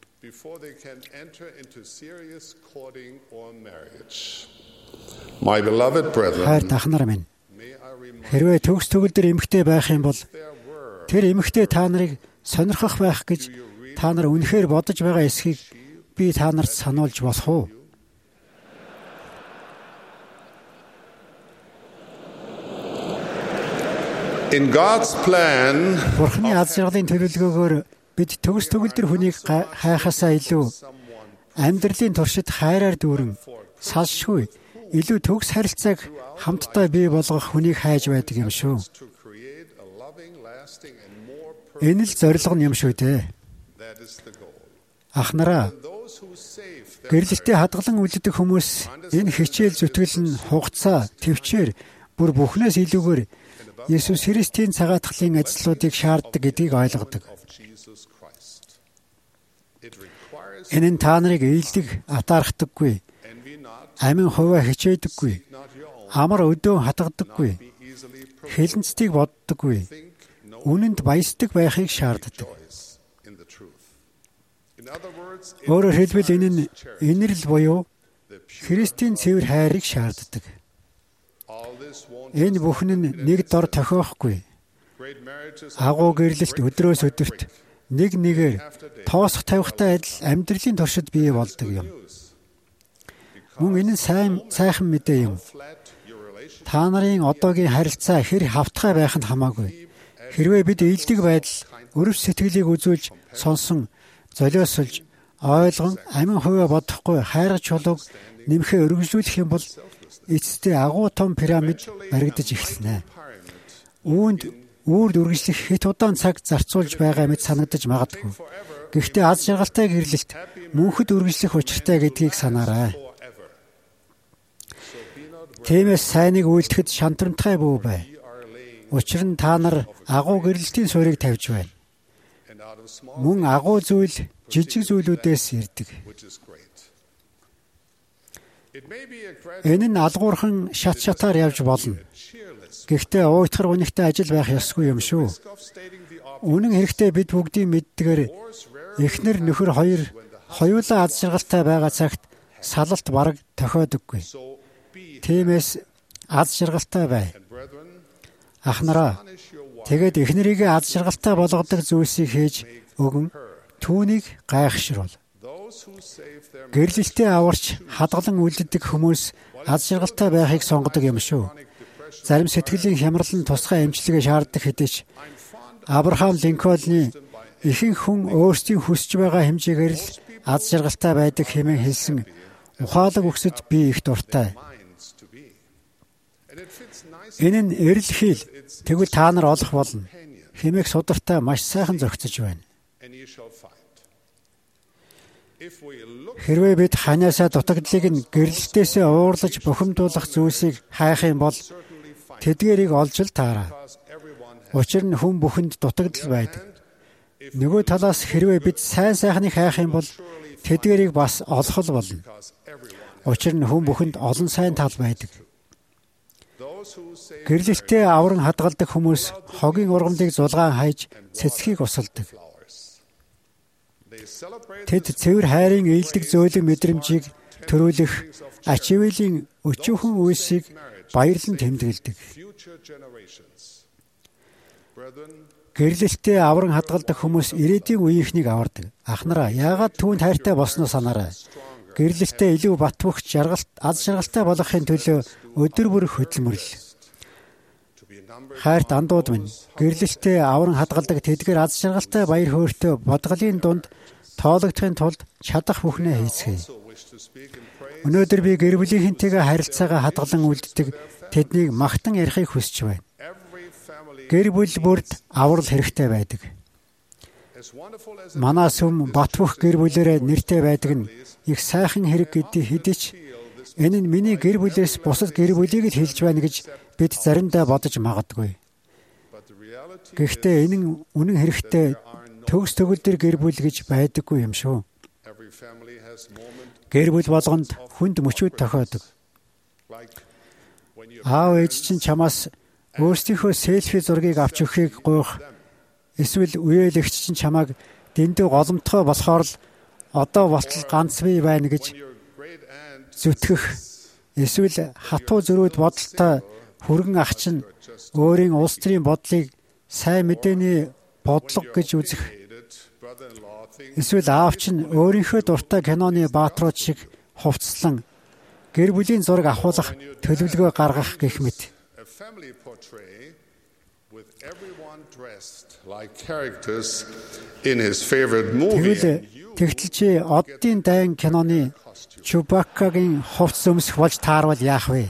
[SPEAKER 3] My beloved brethren,
[SPEAKER 9] хайр дахнаар минь, хэрвээ төгс төгөлдөр эмэгтэй байх юм бол тэр эмэгтэй та нарыг сонирхох байх гэж та нар үнэхээр бодож байгаа эсхийг би та нарт сануулж болох уу?
[SPEAKER 3] in God's plan,
[SPEAKER 9] Бурхны аз жаргалын төлөвлөгөөгөөр бид төгс төгөлдөр хүнийг хайхасаа илүү амьдралын туршид хайраар дүүрэн салшгүй илүү төгс харилцааг хамтдаа бий болгох хүнийг хайж байдаг юм шүү. Энэ л зорилго нь юм шүү дээ. Ахнараа, гэрлэлтэд хадгалан үлддэг хүмүүс энэ хичээл зүтгэл нь хугацаа, төвчээр бүр бүхнээс илүүгээр Есүс Христийн цагаатгалын ажлуудыг шаарддаг гэдгийг ойлгодог. Энэ нь та нарыг ийдэг, атаархдаггүй, амин хувиа хичээдэггүй, амар өдөө хатгадаггүй, хилэнцгийг боддоггүй, үнэнд баясдаг байхыг шаарддаг. Өөрөөр хэлбэл энэ нь инэрл буюу Христийн цэвэр хайрыг шаарддаг. Энэ бүхэн нь нэг дор тохиохгүй. Агуу гэрлэлт өдрөөс өдөрт нэг нэгээр тоосох тавихтай адил амьдралын туршид бий болдог юм. Мөн энэ нь сайн сайхан мэдээ юм. Та нарын одоогийн харилцаа хэр хавтгай байх нь хамаагүй. Хэрвээ бид ийдэг байдал өрөв сэтгэлийг үзүүлж, сонсон, золиосолж, ойлгон, амин хувиа бодохгүй хайрч чулууг нэмхээ өргөжлүүлэх юм бол эцэстээ агуу том пирамид баригдаж эхэлнэ. Үүнд үрд үргэлжлэх хэд удаан цаг зарцуулж байгаа мэт санагдаж магадгүй. Гэхдээ аз жаргалтай гэрлэлт мөнхөд үргэлжлэх учиртай гэдгийг санаарай. Тиймээс сайныг үйлдэхэд шантрамтгай бүү бай. Учир нь та нар агуу гэрлэлтийн суурийг тавьж байна. Мөн агуу зүйл жижиг зүйлүүдээс ирдэг. Энэ нь алгуурхан шат шатаар явж болно. Гэхдээ уйтгар үнэхтэй ажил байх ёсгүй юм шүү. Үнэн хэрэгтээ бид бүгдийн мэддгээр эхнэр нөхөр хоёр хоёулаа аз жаргалтай байгаа цагт салалт бараг тохиодоггүй. Тиймээс аз жаргалтай бай. Ахнараа, тэгээд эхнэрийгээ аз жаргалтай болгодог зүйлсийг хийж өгөн түүнийг гайхшруул. Гэрлэлтэд аварч хадгалан үлддэг хүмүүс аз жаргалтай байхыг сонгодог юм шүү. Зарим сэтгэлийн хямрал нь тусгай эмчилгээ шаарддаг хэдий ч Абрахам Линкольны ихэнх хүн өөрсдийн хүсэж байгаа хэмжээгээр л аз жаргалтай байдаг хэмээн хэлсэн ухаалаг үгсэд би их дуртай. Энэ нь эрэл хэл, тэгвэл та нар олох болно хэмээх судартай маш сайхан зохицож байна. Хэрвээ бид ханиасаа дутагдлыг нь гэрлэлтээсээ уурлаж бухимдуулах зүйлсийг хайх юм бол тэдгээрийг олж л таараа. Учир нь хүн бүхэнд дутагдал байдаг. Нөгөө талаас хэрвээ бид сайн сайхныг хайх юм бол тэдгээрийг бас олох л болно. Учир нь хүн бүхэнд олон сайн тал байдаг. Гэрлэлтэд авран хадгалдаг хүмүүс хогийн ургамлыг зулгаан хайж цэцгийг усалдаг. Тэд цэвэр хайрын ээлдэг зөөлөн мэдрэмжийг төрүүлэх ачивэлийн өчүүхэн үйлсийг баярлан тэмдэглэдэг. Гэрлэлтэд авран хадгалдаг хүмүүс ирээдүйн үеийнхнийг авардаг. Ахнараа, яагаад түүнд хайртай болсноо санаарай. Гэрлэлтэд илүү бат бөх жаргалт, аз жаргалтай болохын төлөө өдөр бүр хөдөлмөрлөл. Хайрт андууд минь, гэрлэлтэд авран хадгалдаг тэдгээр аз жаргалтай баяр хөөртэй бодголын дунд тоологдохын тулд чадах бүхнээ хийцгээе. Өнөөдөр би гэр бүлийнхэнтэйгээ харилцаагаа хадгалан үлддэг тэднийг магтан ярихыг хүсэж байна. Гэр бүл бүрд аврал хэрэгтэй байдаг. Манай сүм бат бөх гэр бүлэрээ нэртэй байдаг нь их сайхан хэрэг гэдэг хэдий ч энэ нь миний гэр бүлээс бусад гэр бүлийг л хэлж байна гэж бид заримдаа бодож магадгүй. Гэхдээ энэ нь үнэн хэрэгтээ төгс төгөлдөр гэр бүл гэж байдаггүй юм шүү. Гэр бүл болгонд хүнд мөчүүд тохиодог. Аав ээж чинь чамаас өөрсдийнхөө селфи зургийг авч өгөхийг гуйх, эсвэл үеэлэгч чинь чамайг дэндүү голомтгой болохоор л одоо болтол ганц бий байна гэж зүтгэх, эсвэл хатуу зөрүүд бодолтой хүргэн ах чинь өөрийн улс төрийн бодлыг сайн мэдээний бодлого гэж үзэх, эсвэл аав чинь өөрийнхөө дуртай киноны баатрууд шиг хувцслан гэр бүлийн зураг авахулах төлөвлөгөө гаргах гэх мэт. Тэгвэл тэгтэл чи оддын дайн киноны Чубаккагийн хувцс өмсөх болж таарвал яах вэ?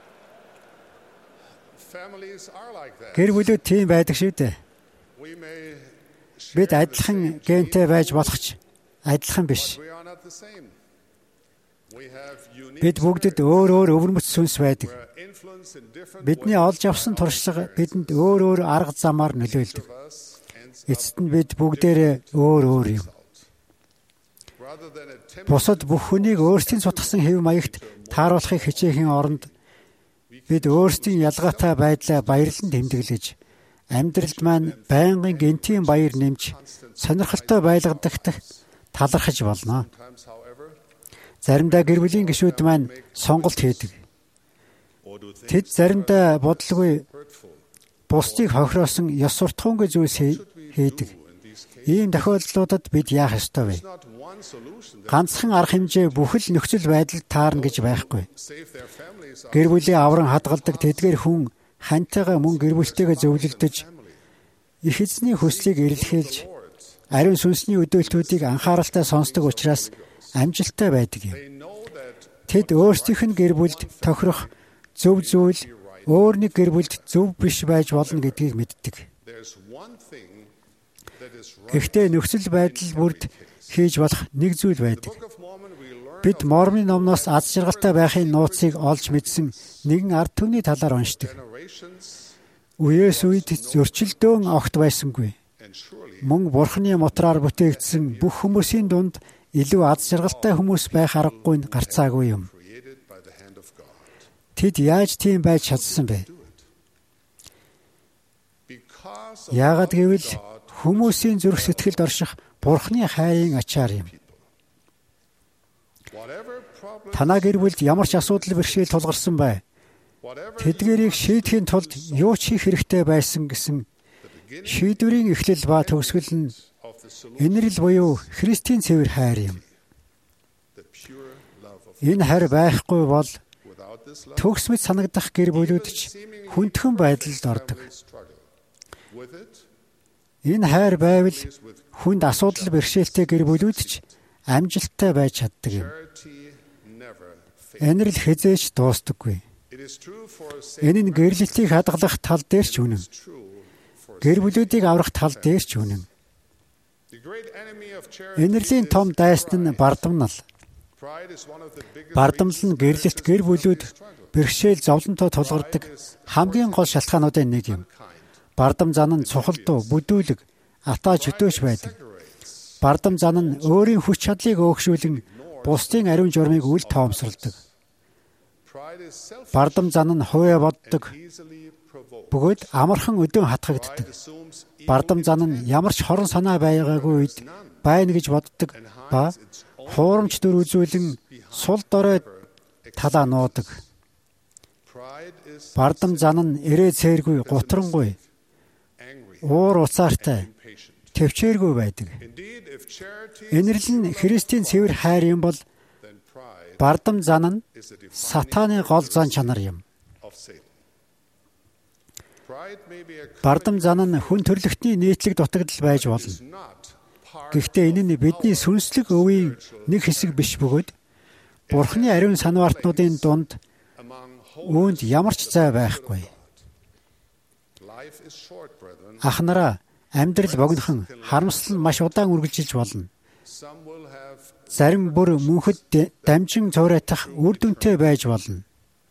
[SPEAKER 9] Гэр бүлүүд тийм байдаг шүү дээ. Бид адилхан гентэй байж болох ч адилхан биш. Бид бүгдэд өөр өөр өвөрмөц сүнс байдаг. Бидний олж авсан туршлага бидэнд өөр өөр арга замаар нөлөөлдөг. Эцэст нь бид бүгдээрээ өөр өөр юм. Бусад бүх хүнийг өөрсдийн сутгсан хэв маягт тааруулахыг хичээхийн оронд бид өөрсдийн ялгаатай байдлаа баярлан тэмдэглэж, амьдралд маань байнгын гэнтийн баяр нэмж, сонирхолтой байлгадагт талархаж болно. Заримдаа гэр бүлийн гишүүд маань сонголт хийдэг. Тэд заримдаа бодлого бусдыг хохироосон ёс суртахуунгүй зүйлс хийдэг. Ийм тохиолдлуудад бид яах ёстой вэ? Ганцхан арга хэмжээ бүхэл нөхцөл байдалд таарна гэж байхгүй. Гэр бүлийн авран хадгалдаг тэдгээр хүн хантайгаа мөн гэр бүлтэйгээ зөвлөлдөж, их эзний хүслийг эрэлхийлж, ариун сүнсний өдөөлтүүдийг анхааралтай сонсдог учраас амжилттай байдаг юм. Тэд өөрсдийнх нь гэр бүлд тохирох зөв зүйл өөр нэг гэр бүлд зөв биш байж болно гэдгийг мэддэг. Гэхдээ нөхцөл байдал бүрд хийж болох нэг зүйл байдаг. Бид Мормоны номноос аз жаргалтай байхын нууцыг олж мэдсэн нэгэн ард түмний талаар уншдаг. Үеэс үед зөрчилдөөн огт байсангүй. Мөн Бурхны мотраар бүтээгдсэн бүх хүмүүсийн дунд илүү аз жаргалтай хүмүүс байх аргагүй нь гарцаагүй юм. Тэд яаж тийм байж чадсан бэ? Яагаад гэвэл хүмүүсийн зүрх сэтгэлд орших Бурхны хайрын ачаар юм. Танаа гэр бүлд ямар ч асуудал бэрхшээл тулгарсан бай. Тэдгээрийг шийдэхийн тулд юу ч хийх хэрэгтэй байсан гэсэн шийдвэрийн эхлэл ба төгсгөл нь инэрл буюу Христийн цэвэр хайр юм. Энэ хайр байхгүй бол төгс мэт санагдах гэр бүлүүд ч хүндхэн байдалд ордог. Энэ хайр байвал хүнд асуудал бэрхшээлтэй гэр бүлүүд ч амжилттай байж чаддаг юм. Инэрл хязээч дуустдаггүй. Энэ нь гэрлэлтийг хадгалах тал дээр ч үнэн. Гэр бүлүүдийг аврах тал дээр ч үнэн. Инэрлийн том дайсан нь бардамнал. Бардамнал нь гэрлэлт гэр бүлүүд бэрхшээл зовлонтой тулгардаг хамгийн гол шалтгаануудын нэг юм. Бардам зан нь цухалдуу, бүдүүлэг, атаа чөтөөш байдаг. Бардам зан нь өөрийн хүч чадлыг өөгшүүлэн бусдын ариун журмыг үл тоомсордог. Бардам зан нь хувиа боддог. Бөгөөд амархан өдөөн хатгагддаг. Бардам зан нь ямар ч хорон санаа байгаагүй үед байна гэж боддог ба хуурамч дүр үзүүлэн сул дорой талаа нуудаг. Бардам зан нь эрээ цээргүй, гутрангүй, уур уцаартай, төвчээргүй байдаг. Инэрл нь Христийн цэвэр хайр юм бол бардам зан нь сатааны гол зан чанар юм. Бардам зан нь хүн төрлөختний нийтлэг дутагдал байж болно. Гэхдээ энэ нь бидний сүнслэг өвийн нэг хэсэг биш бөгөөд Бурхны ариун санваартнуудын дунд үүнд ямар ч зай байхгүй. Ах нараа, амьдрал богинохон, харамсал нь маш удаан үргэлжилж болно. зарим бүр мөнхөд дамжин цуурайтах үр дүнтэй байж болно.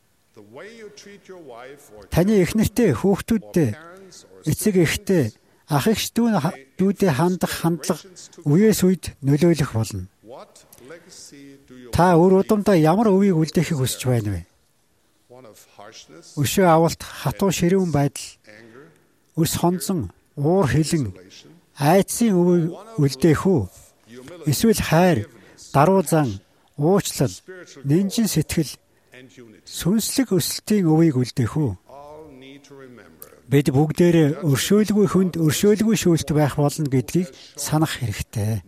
[SPEAKER 9] Таны эхнэртэй, хүүхдүүдтэй, эцэг эхтэй, ах эгч дүү дүүдээ хандах хандлага үеэс үед нөлөөлөх болно. Та өөр удамдаа ямар өвийг үлдээхийг хүсэж байна вэ? Өшөө авалт, хатуу ширүүн байдал, өс хонзон, уур хилэн, айдсын өвийг үлдээх үү? Эсвэл хайр, даруй зан, уучлал, нэнжин сэтгэл, сүнслэг өсөлтийн өвийг үлдээх үү? Бид бүгдээрээ өршөөлгүй хүнд өршөөлгүй шүүлт байх болно гэдгийг санах хэрэгтэй.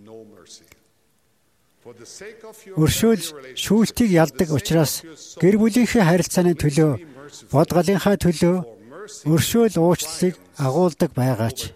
[SPEAKER 9] Өршөөлж шүүлтийг ялдаг учраас гэр бүлийнхээ харилцааны төлөө, бодгалынхаа төлөө өршөөл уучлалыг агуулдаг байгаач.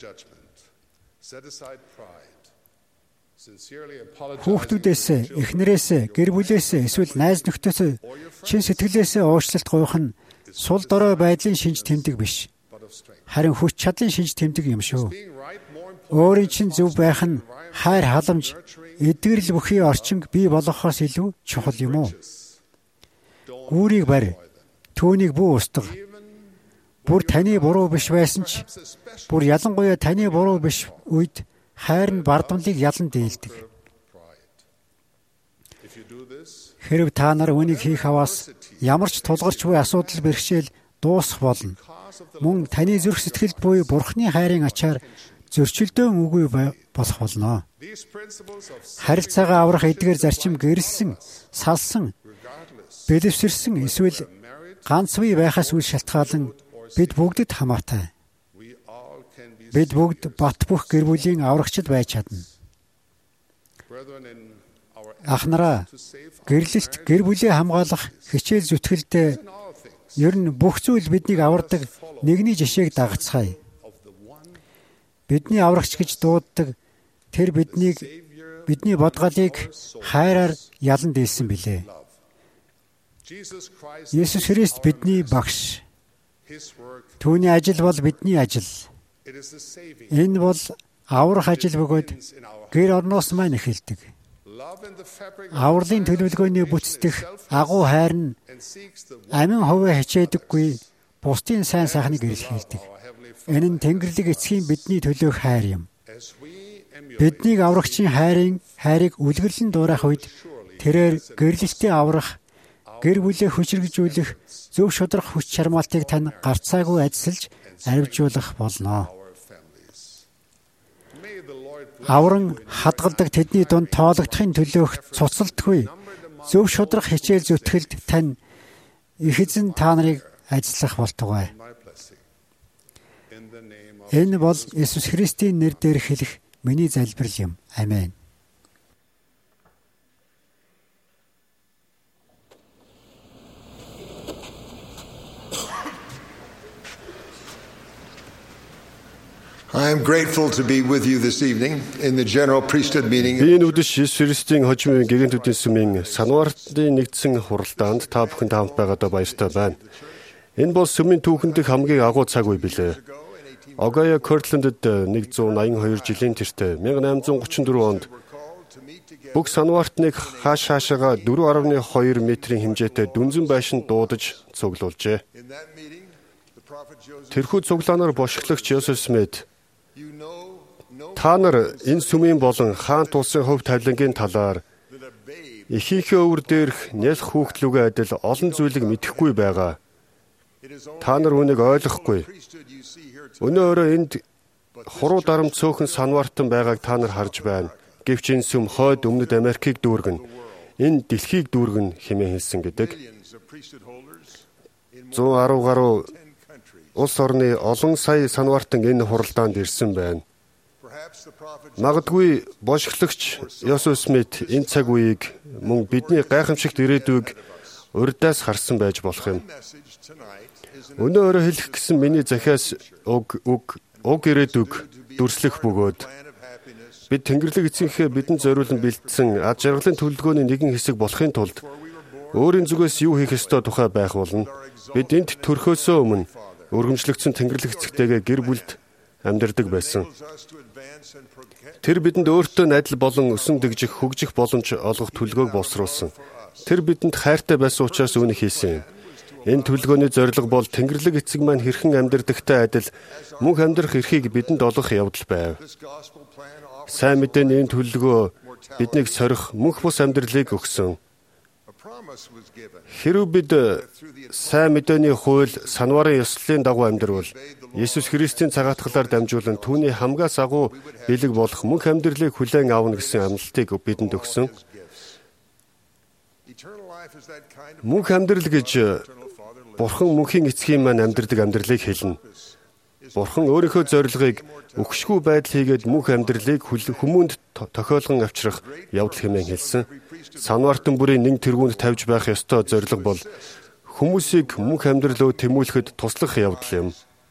[SPEAKER 9] Хүүхдүүдээс, эхнэрээс, гэр бүлээс эсвэл найз нөхдөс чин сэтгэлээс уучлалт гуйх нь сул дорой байдлын шинж тэмдэг биш. Харин хүч чадлын шинж тэмдэг юм шүү. Өөрийн чинь зөв байх нь хайр халамж, эдгэрэл бүхий орчинг бий болгохоос илүү чухал юм уу? Гүүрийг барь, түүнийг бүү устга. Бүр таны буруу биш байсан ч, бүр ялангуяа таны буруу биш үед хайр нь бардамлыг ялан дийлдэг. Хэрв та нар үнийг хийх аваас ямар ч тулгарч буй асуудал бэрхшээл дуусах болно. Мөн таны зүрх сэтгэлд буй Бурхны хайрын ачаар зөрчилдөөн үгүй болох болно. Харилцаагаа аврах эдгээр зарчим гэрэлсэн, салсан, бэлэвсэрсэн эсвэл ганц бие байхаас үл шалтгаалan бид бүгдэд хамаатай. Бид бүгд бат бөх гэр бүлийн аврагчид байж чадна. Ахнараа, гэрлэлт гэр бүлээ хамгаалах хичээл зүтгэлдээ ер нь бүх зүйл биднийг авардаг нэгний жишээг дагацгаая. Бидний аврагч гэж дууддаг тэр биднийг бидний бодгалыг хайраар ялан дийлсэн билээ. Есүс Христ бидний багш. Түүний ажил бол бидний ажил. Энэ бол аврах ажил бөгөөд гэр орноос маань эхэлдэг. Авралын төлөвлөгөөний бүтцдэх агуу хайр нь амин хувиа хичээдэггүй бусдын сайн сайхныг эрэлхийлдэг. Энэ нь Тэнгэрлэг эцгийн бидний төлөөх хайр юм. Биднийг аврагчийн хайрын хайрыг үлгэрлэн дуурайх үед тэрээр гэрлэлтээ аврах, гэр бүлээ хүчрэгжүүлэх, зөв шударга хүч чармаалтыг тань гарцаагүй ажиллаж арвижуулах болно. Авран хадгалдаг тэдний дунд тоологдохын төлөөх цуцалдаггүй зөв шударга хичээл зүтгэлд тань их эзэн та нарыг ажиллах болтугай. Энэ бол Иесус Христийн нэрээр хэлэх миний залбирал юм. Амен.
[SPEAKER 10] I am grateful to be with you this evening in the general priesthood meeting.
[SPEAKER 5] Би энэ өдөр Иесус Христийн хожимын гэгэн төдийн сүмийн санваартын нэгдсэн хуралдаанд та бүхэнд хамт байгаадаа баяртай байна. Энэ бол сүмийн түүхэндх хамгийн агуу цаг үе билээ. Огайо Кортландд нэгдүгээр аян хоёр жилийн тэртээ 천аа найман гучин дөрвөн онд бүх санваартныг хааш хаашаага дөрвөн гаруй хоёр метрийн хэмжээтэй дүнзэн байшин дуудаж цуглуулжээ. Тэрхүү цуглаанаар бошиглагч Йосеф Смит та нар энэ сүмийн болон хаант улсын хөв тавилангийн талаар эхийнхээ өвөр дээрх нялх хүүхдлүүгээ адил олон зүйлийг мэдэхгүй байгаа. Та нар үүнийг ойлгохгүй. Өнөө өрөө энд хуруу дарамт цөөхөн санваартан байгааг та нар харж байна. Гэвч энэ сүм хойд өмнөд Америкийг дүүргэн, энэ дэлхийг дүүргэн хэмээн хэлсэн гэдэг. зуун арван гаруй улс орны олон сая санваартан энэ хуралдаанд ирсэн байна. Магадгүй бошиглагч Йосеф Смит энэ цаг үеийг мөн бидний гайхамшигт ирээдүйг урьдаас харсан байж болох юм. Өнөө өрөө хэлэх гэсэн миний захиас уг уг уг ирээдүйг дүрслэх бөгөөд бид Тэнгэрлэг эцгийнхээ бидэнд зориулан бэлдсэн ад жаргалын төлөвлөгөөний нэгэн хэсэг болохын тулд өөрийн зүгээс юу хийх ёстой тухай байх болно. Бид энд төрхөөсөө өмнө өргөмжлөгдсөн Тэнгэрлэг эцэгтэйгээ гэр бүлд амьдардаг байсан. Тэр бидэнд өөртөө найдал болон өсөн дэгжих, хөгжих боломж олгох төлгөөг боловсруулсан. Тэр бидэнд хайртай байсан учраас үүнийг хийсэн юм. Энэ төлгөөний зорилго бол Тэнгэрлэг эцэг маань хэрхэн амьдардагтай адил мөнх амьдрах эрхийг бидэнд олгох явдал байв. Сайн мэдээний энэ төлгөө биднийг сорих мөнх бус амьдралыг өгсөн. Хэрв бид сайн мэдээний хууль, санварын ёслолын дагуу амьдрвал Есүс Христийн цагаатгалаар дамжуулан түүний хамгаас агуу бэлэг болох мөнх амьдралыг хүлээн авна гэсэн амлалтыг бидэнд өгсөн. Мөнх амьдрал гэж Бурхан мөнхийн эцгийн маань амьдардаг амьдралыг хэлнэ. Бурхан өөрийнхөө зорилгыг өгшгүй байдал хийгээд мөнх амьдралыг хүмүүнд тохиолгон авчрах явдал хэмээн хэлсэн. Санвартан бүрийн нэг тэргуунд тавьж байх ёстой зорилго бол хүмүүсийг мөнх амьдралөө тэмүүлэхэд туслах явдал юм.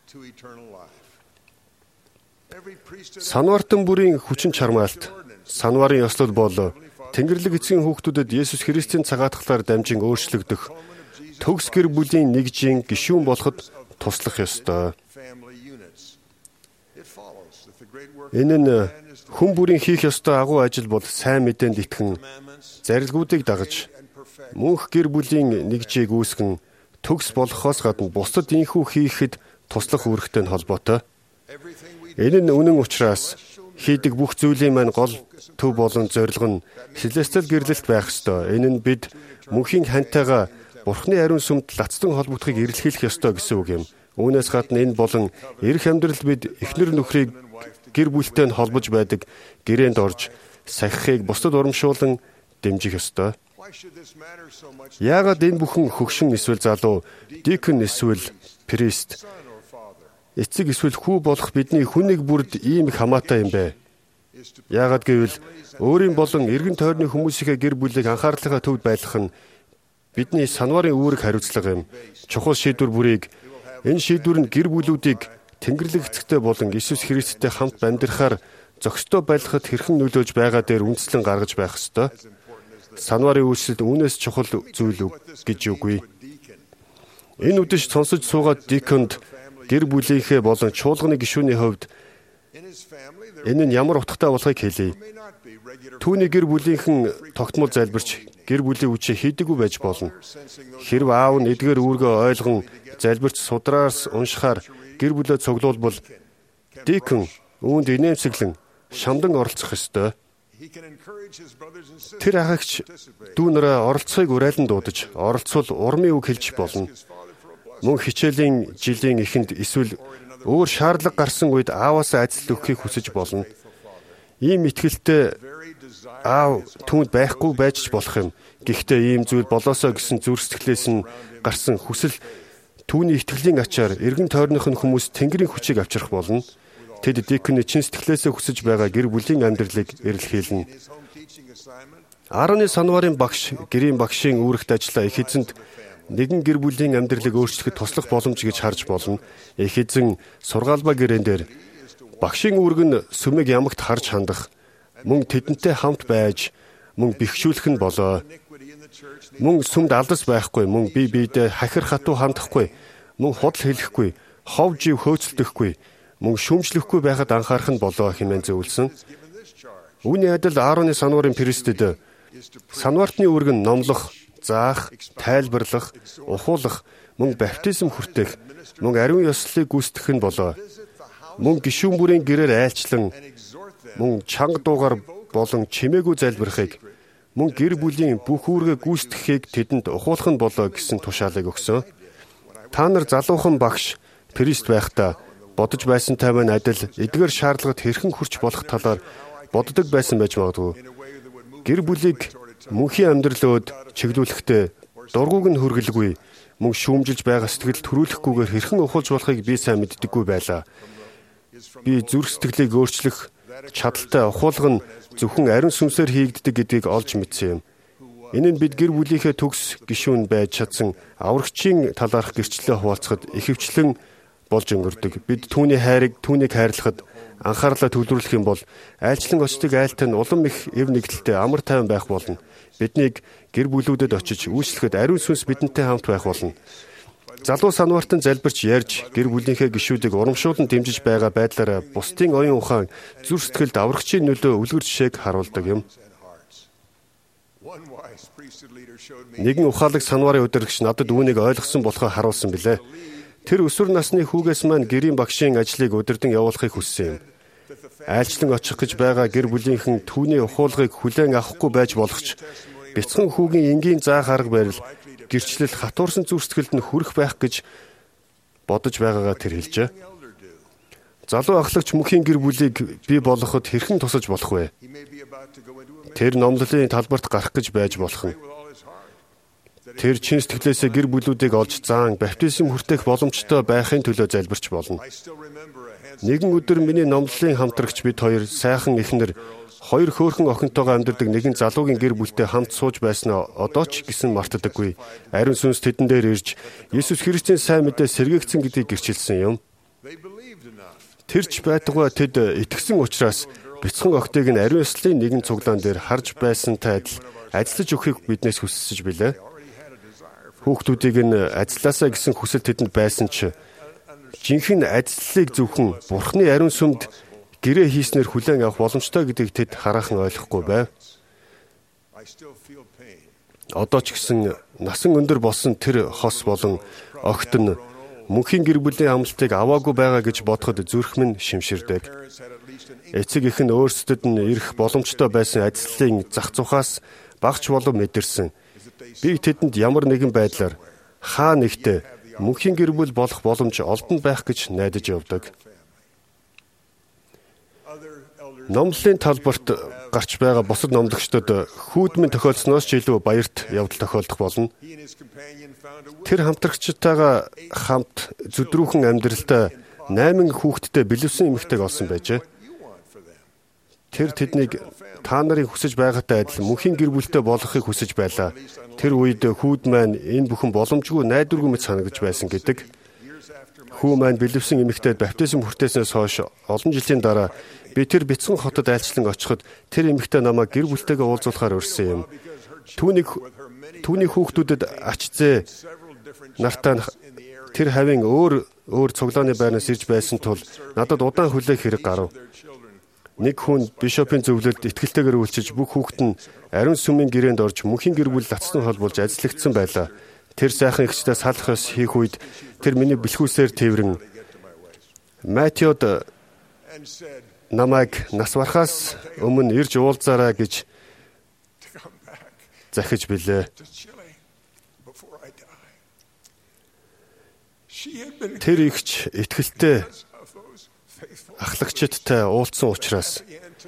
[SPEAKER 5] Санвартан бүрийн хүчин чармаалт, санварын ёслол бол Тэнгэрлэг эцгийн хүүхдүүдэд Есүс Христийн цагаатгалаар дамжин өөрчлөгдөх, төгс гэр бүлийн нэгжийн гишүүн болоход туслах ёстой. Энэ нь хүн бүрийн хийх ёстой агуу ажил бол сайн мэдээнд итгэн, зарилгуудыг дагаж, мөнх гэр бүлийн нэгжийг үүсгэн, төгс болохоос гадна бусдад инхүү хийхэд туслах үүрэгтэй холбоотой. Энэ нь үнэн учраас хийдэг бүх зүйлийн маань гол төв болон зорилго нь Celestial гэрлэлт байх ёстой. Энэ нь бид мөнхийн хантайгаа Бурхны ариун сүмд лацдан холбогдохыг эрэлхийлэх ёстой гэсэн үг юм. Үүнээс гадна энэ болон эрх амьдрал бид эхнэр нөхрийг гэр бүлтэй нь холбож байдаг гэрээнд орж сахихыг бусдад урамшуулан дэмжих ёстой. Яагаад энэ бүхэн хөгшин эсвэл залуу, дикэн эсвэл прист, эцэг эсвэл хүү болох бидний хүнийг бүрд ийм их хамаатай юм бэ? Яагаад гэвэл өөрийн болон эргэн тойрны хүмүүсийнхээ гэр бүлийг анхаарлынхаа төвд байлгах нь бидний санварын үүрэг хариуцлага юм. Чухал шийдвэр бүрийг энэ шийдвэр нь гэр бүлүүдийг Тэнгэрлэг эцэгтэй болон Иесус Христтэй хамт амьдрахаар зохистой байлгахад хэрхэн нөлөөлж байгаа дээр үндэслэн гаргаж байх ёстой. Санварын үйлчлэлд үүнээс чухал зүйл гэж үгүй. Энэ үдэш сонсож суугаад диконд гэр бүлийнхээ болон чуулганы гишүүний хувьд энэ нь ямар утгатай болохыг хэлье. Түүний гэр бүлийнхэн тогтмол залбирч гэр бүлийн үчи хийдэггүй байж болно. Хэрв аав нь эдгээр үүргээ ойлгон залбирч судраас уншихаар гэр бүлээ цуглуулбал дикэн үүнд инээмсэглэн шамдан оролцох ёстой. Тэр ахагч дүүнэрээ оролцохыг уриалан дуудаж, оролцвол урмын үг хэлж болно. Мөн хичээлийн жилийн эхэнд эсвэл өөр шаардлага гарсан үед ааваасаа ажил өгөхийг хүсэж болно. Ийм итгэлтэй аав түүнд байхгүй байж ч болох юм. Гэхдээ ийм зүйл болоосоо гэсэн зүрх сэтгэлээс нь гарсан хүсэл түүний итгэлийн ачаар эргэн тойрных нь хүмүүс Тэнгэрийн хүчийг авчрах болно. Тэд дикэний чин сэтгэлээсээ хүсэж байгаа гэр бүлийн амьдралыг эрэлхийлнэ. Аароны санварын багш, гэрийн багшийн үүрэгт ажиллаа их эзэнд нэгэн гэр бүлийн амьдралыг өөрчлөхөд туслах боломж гэж харж болно. Их эзэн сургаалбаа гэрээн дээр багшийн үүрэг нь сүмийг ямагт харж хандах, мөн тэдэнтэй хамт байж, мөн бэхжүүлэх нь болоо. Мөн сүмд алдас байхгүй, мөн бие биедээ хахир хатуу хандахгүй, мөн худал хэлэхгүй, хов жив хөөцөлдөхгүй, мөн шүүмжлэхгүй байхад анхаарах нь болоо хэмээн зөвлөсөн. Үүний адил Аароны санварын пристэд санвартны үүрэг нь номлох, заах, тайлбарлах, ухуулах, мөн баптизм хүртэх, мөн ариун ёслолыг гүйцэтгэх нь болоо. Мөн гишүүн бүрийн гэрээр айлчлан, мөн чанга дуугаар болон чимээгүй залбирахыг, мөн гэр бүлийн бүх үүргээ гүйцэтгэхийг тэдэнд ухуулах нь болоо гэсэн тушаалыг өгсөн. Та нар залуухан багш, прист байхдаа бодож байсантай маань адил эдгээр шаардлагад хэрхэн хүрч болох талаар боддог байсан байж магадгүй. Гэр бүлийг мөнхийн амьдралд чиглүүлэхдээ дургуг нь хөргөлгүй, мөн шүүмжилж байгаа сэтгэл төрүүлэхгүйгээр хэрхэн ухуулж болохыг би сайн мэддэггүй байлаа. Би зүрх сэтгэлийг өөрчлөх чадaltaй ухуулга нь зөвхөн ариун сүнсээр хийгддэг гэдгийг олж мэдсэн юм. Энэ нь бид гэр бүлийнхээ төгс гишүүн байж чадсан аврагчийн талаарх гэрчлэлээ хуваалцахад ихэвчлэн болж өнгөрдөг. Бид түүний хайрыг түүнийг хайрлахад анхаарлаа төвлөрүүлэх юм бол айлчлан очдог айлтай нь улам их эв нэгдэлтэй амар тайван байх болно. Биднийг гэр бүлүүдэд очиж үйлчлэхэд ариун сүнс бидэнтэй хамт байх болно. Залуу санваартан залбирч ярьж гэр бүлийнхээ гишүүдийг урамшуулан дэмжиж байгаа байдлаараа бусдын оюун ухаан зүр сэтгэлд аврагчийн нөлөө үлгэр жишээг харуулдаг юм. Нэгэн ухаалаг санварын удирдагч надад үүнийг ойлгосон болохоо харуулсан билээ. Тэр өсвөр насны хүүгээс маань гэрийн багшийн ажлыг удирдан явуулахыг хүссэн юм. Айлчлан очих гэж байгаа гэр бүлийнхэн түүний ухуулгыг хүлээн авахгүй байж болох ч бяцхан хүүгийн энгийн заах арга барил гэрчлэл хатуурсан зүр сэтгэлд нь хүрэх байх гэж бодож байгаагаа тэр хэлжээ. Залуу ахлагч мөнхийн гэр бүлийг бий болгоход хэрхэн тусаж болох вэ? Тэр номлолын талбарт гарах гэж байж болох нь. Тэр чин сэтгэлээсээ гэр бүлүүдийг олж заан баптизм хүртэх боломжтой байхын төлөө залбирч болно. Нэгэн өдөр миний номлолын хамтрагч бид хоёр сайхан эхнэр хоёр хөөрхөн охинтойгоо амьдардаг нэгэн залуугийн гэр бүлтэй хамт сууж байснаа одоо ч гэсэн мартдаггүй. Ариун сүнс тэдэн дээр ирж Есүс Христийн сайн мэдээ сэргээгдсэн гэдгийг гэрчилсэн юм. Тэрч байтугай тэд итгэсэн учраас бяцхан охтыг нь ариун ёслолын нэгэн цуглаан дээр харж байсантай адил ажиллаж өгөхийг биднээс хүссэж билээ. Хүүхдүүдийг нь ажилласаа гэсэн хүсэл тэдэнд байсан ч жинхэнэ ажлыг зөвхөн Бурхны ариун сүмд гэрээ хийснээр хүлээн авах боломжтой гэдгийг тэд хараахан ойлгохгүй байв. Одоо ч гэсэн насан өндөр болсон тэр хос болон огт нь мөнхийн гэр бүлийн амлалтыг аваагүй байгаа гэж бодоход зүрх минь шимширдэг. Эцэг эх нь өөрсдөд нь ирэх боломжтой байсан ажлын зах зугаас багч болов мэдэрсэн. Би тэдэнд ямар нэгэн байдлаар хаа нэгтээ мөнхийн гэр бүл болох боломж олдоно байх гэж найдаж явдаг. Номлолын талбарт гарч байгаа бусад номлогчдод хүүдмэн тохиолдсноос ч илүү баярт явдал тохиолдох болно. Тэр хамтрагчтайгаа хамт зүдрүүхэн амьдралдаа найман хүүхэдтэй бэлэвсэн эмэгтэйг олсон байжээ. Тэр тэднийг та нарын хүсэж байгаатай адил мөнхийн гэр бүлтэй болгохыг хүсэж байлаа. Тэр үед хүүд маань энэ бүхэн боломжгүй найдваргүй мэт санагдаж байсан гэдэг. Хүү маань бэлэвсэн эмэгтэйд баптизм хүртээснээс хойш олон жилийн дараа би тэр бяцхан хотод айлчлан очиход тэр эмэгтэй намайг гэр бүлтэйгээ уулзуулахаар урьсан юм. Түүний түүний хүүхдүүдэд ач зээ нартаа тэр хавийн өөр өөр цуглааны байрнаас ирж байсан тул надад удаан хүлээх хэрэг гарав. Нэг хүн бишопын зөвлөлд итгэлтэйгээр үйлчилж бүх хүүхэд нь ариун сүмийн гэрээнд орж мөнхийн гэр бүл татсан хол болж ажиллагдсан байлаа. Тэр сайхан эгчтэй салах ёс хийх үед тэр миний бэлхүүсээр тэрвэрэн Матиод намайг нас барахаас өмнө ирж уулзаарай гэж захиж билээ. Тэр ихч итгэлтэй ахлагчдтай уулзсан учраас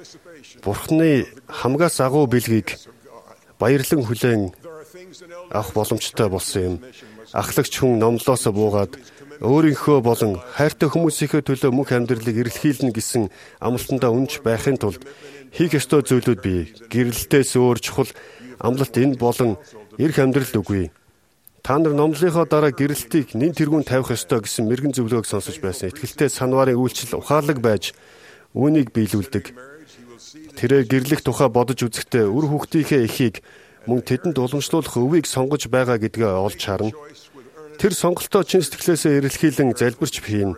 [SPEAKER 5] Бурхны хамгаас агуу бэлгийг баярлан хүлээн авах боломжтой болсон юм. Ахлагч хүн номлоос буугаад өөрийнхөө болон хайртай хүмүүсийнхээ төлөө мөнх амьдралыг эрэлхийлнэ гэсэн амлалтандаа үнж байхын тулд хийх ёстой зүйлүүд бий. Гэрэлтээс өөр чухал амлалт энэ болон эрх амьдрал үгүй. Та нар номлолынхоо дараа гэрэлтийг нэн тэргүүн тавих ёстой гэсэн мэрэгэн зөвлөгөөг сонсож байсан. Итгэлтэй санварын үйлчлэл ухаалаг байж үүнийг биелүүлдэг. Тэрээр гэрлэх тухай бодож үзэхдээ үр хүүхдийнхээ эхийг мөн тэдэнд уламжлуулах өвийг сонгож байгаа гэдгээ олж харна. Тэр сонголтоо чин сэтгэлээсээ эрэлхийлэн залбирч хийн.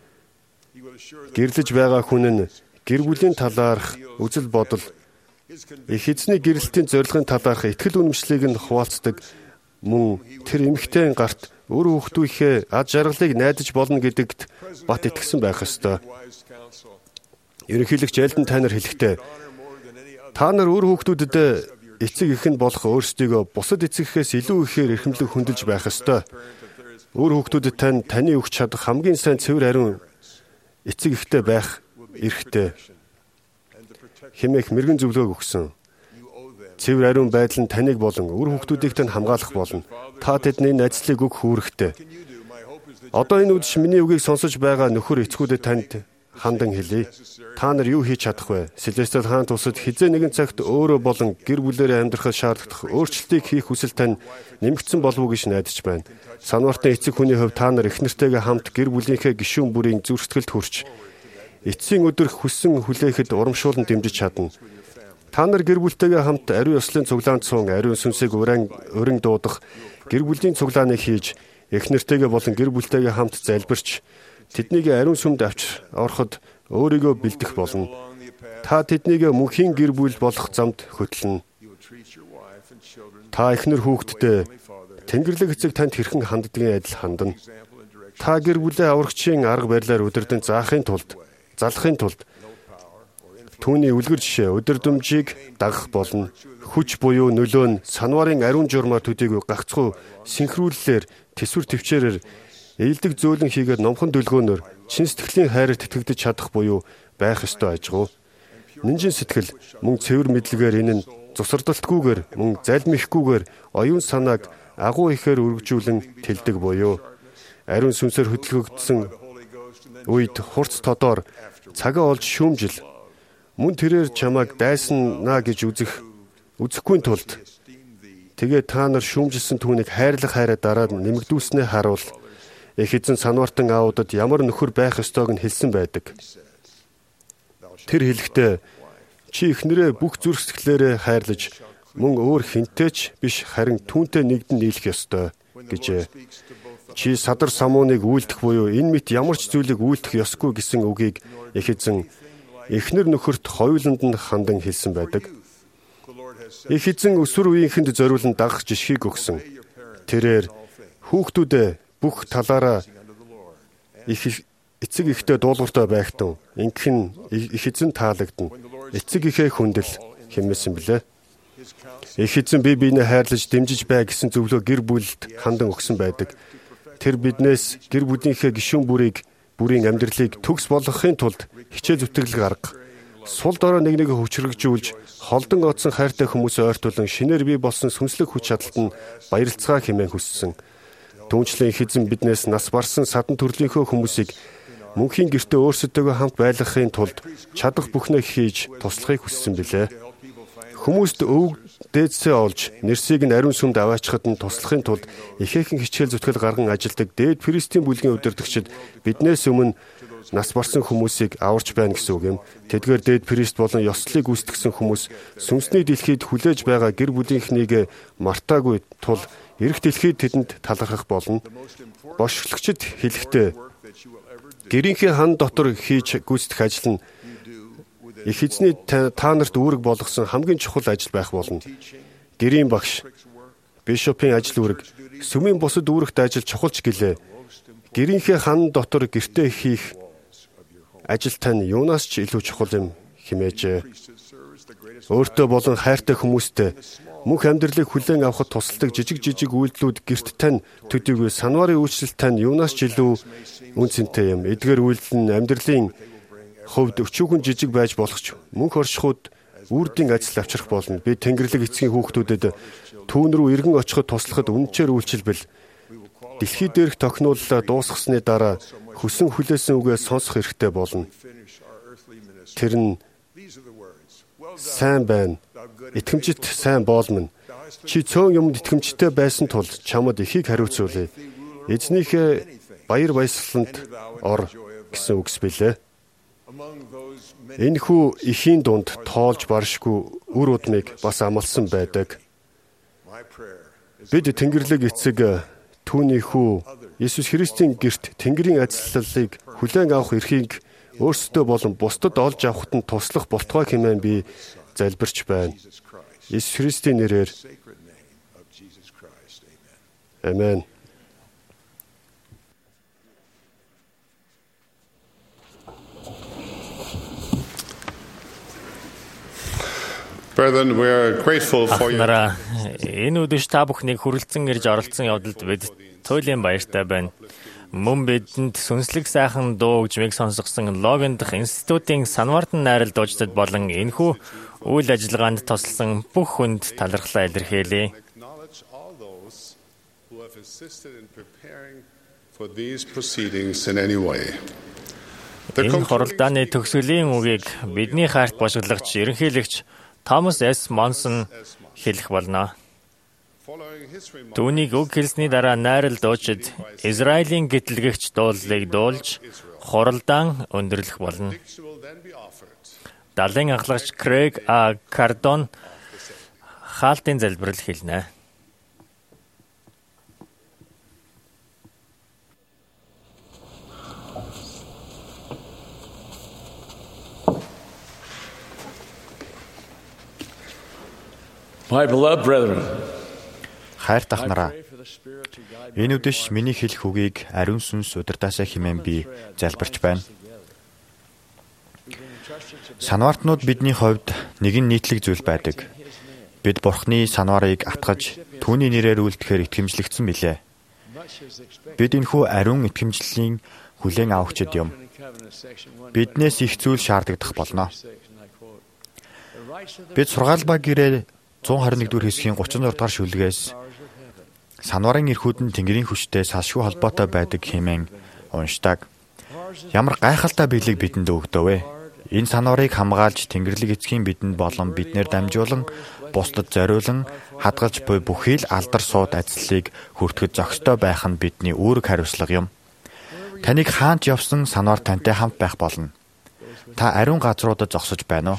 [SPEAKER 5] Гэрлэж байгаа хүн нь гэр бүлийн талаарх үзэл бодол, их эзний гэрэлтийн зорилгын талаарх итгэл үнэмшлийг нь хуваалцдаг. Мөн тэр эмэгтэйн гарт үр хүүхдүүдийнхээ ад жаргалыг найдаж болно гэдэгт бат итгэсэн байх ёстой. Ерөнхийлөгч Элден Тайнер хэлэхдээ та нар үр хүүхдүүдэд эцэг эх нь болох өөрсдийгөө бусад эцэгхээс илүү ихээр эрхэмлэг хөндлөж байх ёстой. Үр хүүхдүүдэд тань таны өгч чадах хамгийн сайн цэвэр ариун эцэг эхтэй байх эрхтэй хэмээх мэрэгэн зөвлөгөөг өгсөн. Цэвэр ариун байдал нь таныг болон үр хүүхдүүдийг тань хамгаалах болно. Та тэдний ажлыг өгөх үүрэгтэй. Одоо энэ үдшин миний үгийг сонсож байгаа нөхөр эцгүүдэд танд хандан хэлье. Та нар юу хийж чадах вэ? Сэлестал хаан тусад хизээ нэгэн цагт өөрөө болон гэр бүлээрээ амьдрахад шаардлагах өөрчлөлтийг хийх хүсэл тань нэмэгдсэн болов уу гэж найдаж байна. Санвартын эцэг хүний хувьд та нар их нартайгаа хамт гэр бүлийнхээ гишүүн бүрийн зүрх сэтгэлд хүрч эцсийн өдөр хүссэн хүлээхэд урамшуулан дэмжиж чадна. Та нар гэр бүлтэйгээ хамт ариун ёслолын цуглаанд суун ариун сүнсийг уран уран дуудах гэр бүлийн цуглааныг хийж эхнэртэйгээ болон гэр бүлтэйгээ хамт залбирч тэднийг ариун сүмд авч ороход өөрийгөө бэлдэх болно. Та тэднийг мөнхийн гэр бүл болох замд хөтлөнө. Та эхнэр хүүхэдтэй Тэнгэрлэг эцэг танд хэрхэн ханддгийн адил хандна. Та гэр бүлээ аврагчийн арга барилаар удирдан заахын тулд, залахын тулд түүний үлгэр жишээ өдөрдөмжийг дагах болно. Хүч буюу нөлөө нь санварын ариун журмаар төдийгүй гагцхүү синхрууллээр тэсвэр төвчээрээр ээлдэг зөөлөн хийгээд номхон дүлгөөнөөр чин сэтгэлийн хайраар тэтгэгдэж чадах буюу байх ёстой ажгүй. Нинжин сэтгэл мөн цэвэр мэдлэгээр энэ нь цусардалтгүйгээр мөн залмихгүйгээр оюун санааг агуу ихээр өргөжүүлэн тэлдэг буюу ариун сүнсээр хөдөлгөгдсөн үед хурц тодоор цагаа олж шүүмжил мөн тэрээр чамайг дайснаа гэж үзэх үзэхгүй тулд тэгээ та нар шүүмжилсэн түүнийг хайрлах хайраа дараа нэмэгдүүлснээ харуул. Их эзэн санвартан аудад ямар нөхөр байх ёстойг нь хэлсэн байдаг. Тэр хэлэхдээ чи эхнэрээ бүх зүрх сэтгэлээрээ хайрлаж мөн өөр хинтээч биш харин түүнтэй нэгдэн нийлэх ёстой гэжээ. Чи садар самууныг үйлдэх буюу энэ мэт ямар ч зүйлийг үйлдэх ёсгүй гэсэн үгийг их эзэн эхнэр нөхөрт хоёуланд нь хандан хэлсэн байдаг. Их эзэн өсвөр үеийнхэнд зориулан дагах жишгийг өгсөн. Тэрээр хүүхдүүдээ бүх талаараа их эцэг ихтэй дуулууртай байхтун. Ингэх нь их эзэн таалагдана. Эцэг ихээ хүндэл хэмээсэн билээ. Их эзэн бие биенээ хайрлаж дэмжиж бай гэсэн зөвлөө гэр бүлд хандан өгсөн байдаг. Тэр биднээс гэр бүлийнхээ гишүүн бүрийг бүрийн амьдралыг төгс болгохын тулд хичээл зүтгэл гарга. Сул дорой нэг нэгэ хүчрэгжүүлж холдон оцсон хайртай хүмүүсээ ойртуулан шинээр бий болсон сүнслэг хүч чадалт нь баярлцгаа хэмээн хүссэн. Түүнчлэн их эзэн биднээс нас барсан садан төрлийнхөө хүмүүсийг мөнхийн гэртээ өөрсдөө хамт байлгахын тулд чадах бүхнээ хийж туслахыг хүссэн билээ. Хүмүүст өвөг дээдсээ олж нэрсийг нь ариун сүмд аваачхад нь туслахын тулд ихээхэн хичээл зүтгэл гарган ажилдаг дээд Христийн бүлгийн удирдагчид биднээс өмнө нас барсан хүмүүсийг аварч байна гэсэн үг юм. Тэдгээр дээд Христ болон ёслолыг гүйцэтгсэн хүмүүс сүнсний дэлхийд хүлээж байгаа гэр бүлийнхнийг мартаагүй тул эрх дэлхийд тэдэнд талархах болно. Бошголагчид хэлэхдээ гэрийнхээ хан дотор хийж гүйцэтгэх ажил нь их эзний та нарт үүрэг болгосон хамгийн чухал ажил байх болно. Гэрийн багш, бишопын ажил үүрэг, сүмийн бусад үүрэгт ажил чухалч гэлээ. Гэрийнхээ хан дотор гэртээ хийх ажил тань юунаас ч илүү чухал юм хэмээжээ. Өөртөө болон хайртай хүмүүстэй мөнх амьдралыг хүлээн авахд тусалдаг жижиг жижиг үйлдэлүүд гэрт тань төдийгүй санварын үйлчлэл тань юунаас ч илүү үнцэнтэй юм. Эдгээр үйлдэл нь амьдралын хувьд өчүүхэн жижиг байж болох ч мөнх оршихуд үрдийн ажил авчрах болно. Би Тэнгэрлэг эцгийн хүүхдүүдэд түүн рүү эргэн очиход туслахад үнэхээр үйлчилбэл дэлхий дээрх тохинуллаа дуусгасны дараа хүсэн хүлээсэн үгээ сонсох хэрэгтэй болно. Тэр нь сайн байна. Итгэмжит сайн боолмон. Чи цөөн юмд итгэмжтэй байсан тул чамд ихийг хариуцуулъя. Эзнийхээ баяр баясгаланд ор гэсэн үгс билээ. Энэхүү ихийн дунд тоолж баршгүй үр удмыг бас амласан байдаг. Бид Тэнгэрлэг эцэг түүний хүү Иесус Христийн гэрт Тэнгэрийн ажиллалыг хүлээн авах эрхийг өөрсдөө болон бусдад олж авахт нь туслах болтугай хэмээн би залбирч байна. Иесус Христийн нэрээр Амен.
[SPEAKER 3] Brethren, we are grateful for you.
[SPEAKER 2] Ахнараа энэ үдэш та бүхнийг хүрэлцэн ирж оролцсон явдалд бид туйлын баяртай байна. Мөн бидэнд сүнслэг сайхан дуу хөгжмийг сонсгосон Логин дахь институтын Санвартан найрал дуучдад болон энэхүү үйл ажиллагаанд тусалсан бүх хүнд талархлаа илэрхийлье. Энэ хоролдооны төгсгөлийн үгийг бидний хайрт бошголагч, ерөнхийлөгч Томас С. Монсон хэлэх болно. Түүнийг үг хэлсний дараа найрал дуучид Израилийн гэтлэгч дуулалыг дуулж хоролдоон өндөрлөх болно. Далайн ахлагч Крэг А. Кардон хаалтын залбирал хэлнэ.
[SPEAKER 11] My beloved brethren,
[SPEAKER 7] хайртах нараа, энэ үдэш миний хэлэх үгийг ариун сүнс удирдаасаа хэмээн би залбирч байна. Санваартнууд бидний хувьд нэгэн нийтлэг зүйл байдаг. Бид Бурхны санварыг атгаж түүний нэрээр үлдэхээр итгэмжлэгдсэн билээ. Бид энэхүү ариун итгэмжлэлийн хүлээн авахчид юм. Биднээс их зүйл шаардагдах болно. Бид сургаалбаа гэрээ зуун хорин нэгдүгээр хэсгийн гучин зургаар шүлгээс санварын эрхүүд нь Тэнгэрийн хүчтэй салшгүй холбоотой байдаг хэмээн уншдаг. Ямар гайхалтай биелэг бидэнд өгдөөвэ. Энэ санварыг хамгаалж Тэнгэрлэг эцгийн бидэнд болон биднэр дамжуулан бусдад зориулан хадгалж буй бүхий л алдар сууд ажлыг хүртэхэд зохистой байх нь бидний үүрэг хариуцлага юм. Таныг хаанч явсан санвар тантай хамт байх болно. Та ариун газруудад зогсож байна уу?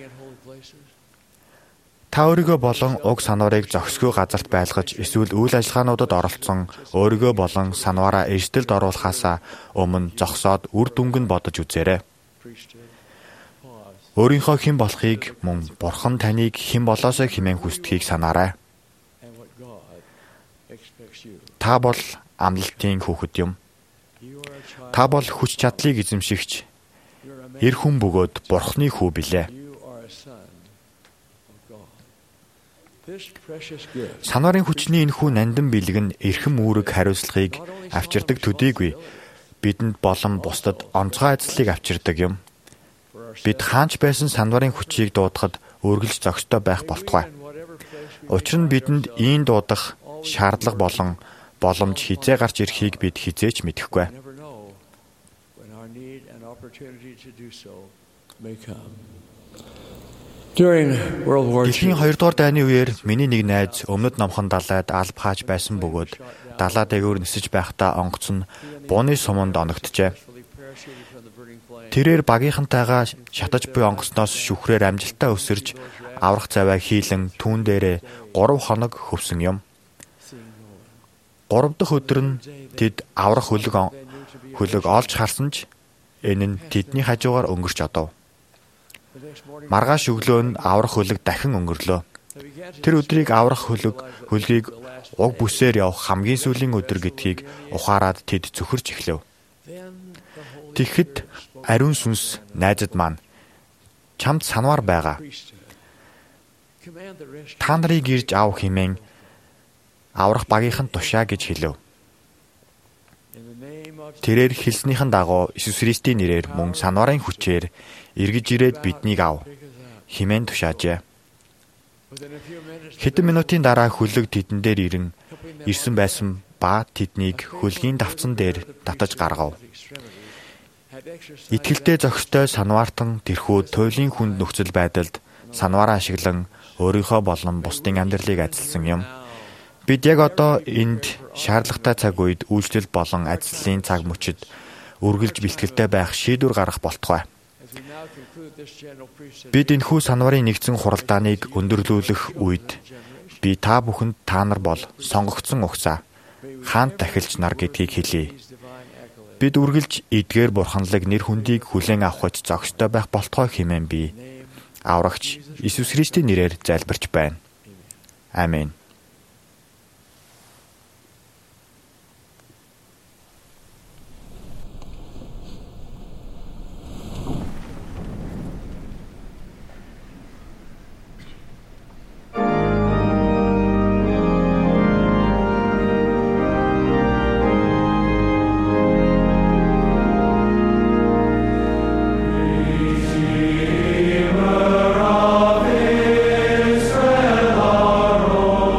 [SPEAKER 7] Та өөрийгөө болон уг санварыг зохисгүй газарт байлгаж эсвэл үйл ажиллагаануудад оролцсон өөрийгөө болон санвараа эрсдэлд оруулахаасаа өмнө зогсоод үр дүнг нь бодож үзээрэй. Өөрийнхөө хэн болохыг мөн Бурхан таныг хэн болоосоо хэмээн хүсдгийг санаарай. Та бол амлалтын хүүхэд юм. Та бол хүч чадлыг эзэмшигч эр хүн бөгөөд Бурханы хүү билээ. Санварын хүчний энэхүү нандин бэлэг нь эрхэм үүрэг хариуцлагыг авчирдаг төдийгүй бидэнд болон бусдад онцгой ажлыг авчирдаг юм. Бид хаанч байсан санварын хүчийг дуудахад үргэлж зохистой байх болтугай. Учир нь бидэнд ийн дуудах шаардлага болон боломж хизээ гарч ирэхийг бид хизээч мэдэхгүй. Дэлхийн хоёрдугаар дайны үеэр миний нэг найз өмнөд номхон далайд алба хааж байсан бөгөөд далаа дээгүүр нисэж байхдаа онгоцон бууны суманд оногджээ. Тэрээр багийнхантайгаа шатаж буй онгоцноос шүхрээр амжилтаа өсөрж аврах заваа хийлэн түүн дээрээ гурав хоног хөвсөн юм. Гурав дахь өдөр нь тэд аврах хөлөг хөлөг олж харсан ч энэ нь тэдний хажуугаар өнгөрч одов. Маргааш өглөө нь аврах хөлөг дахин өнгөрлөө. Тэр өдрийг аврах хөлөг хөлгийг уг бүсээр явах хамгийн сүүлийн өдөр гэдгийг ухаарад тэд цөхөрч эхлэв. Тэгэхэд ариун сүнс найзад маань чамд санвар байгаа. Та нарыг ирж ав хэмээн аврах багийнхан тушаа гэж хэлв. Тэрээр хэлснийхэн дагуу Иесус Христийн нэрээр мөн санварын хүчээр эргэж ирээд биднийг ав хэмээн тушаажээ. Хэдэн минутын дараа хөлөг тэдэн дээр ирэн ирсэн байсан ба тэднийг хөлгийн давцан дээр татаж гаргав. Итгэлтэй зохистой санваартан тэрхүү туйлын хүнд нөхцөл байдалд санвараа ашиглан өөрийнхөө болон бусдын амьдралыг ажилласан юм. Бид яг одоо энд шаардлагатай цаг үед үйлчлэл болон ажлын цаг мөчид үргэлж бэлтгэлтэй байх шийдвэр гаргах болтугай. Бид энэхүү санварын нэгдсэн хуралдааныг өндөрлүүлэх үед би та бүхэнд та нар бол сонгогдсон угсаа хаант тахилч нар гэдгийг хэлье. Бид үргэлж эдгээр бурханлаг нэр хүндийг хүлээн авахд зохистой байх болтугай хэмээн би аврагч Иесус Христийн нэрээр залбирч байна. Амен.
[SPEAKER 12] Israel,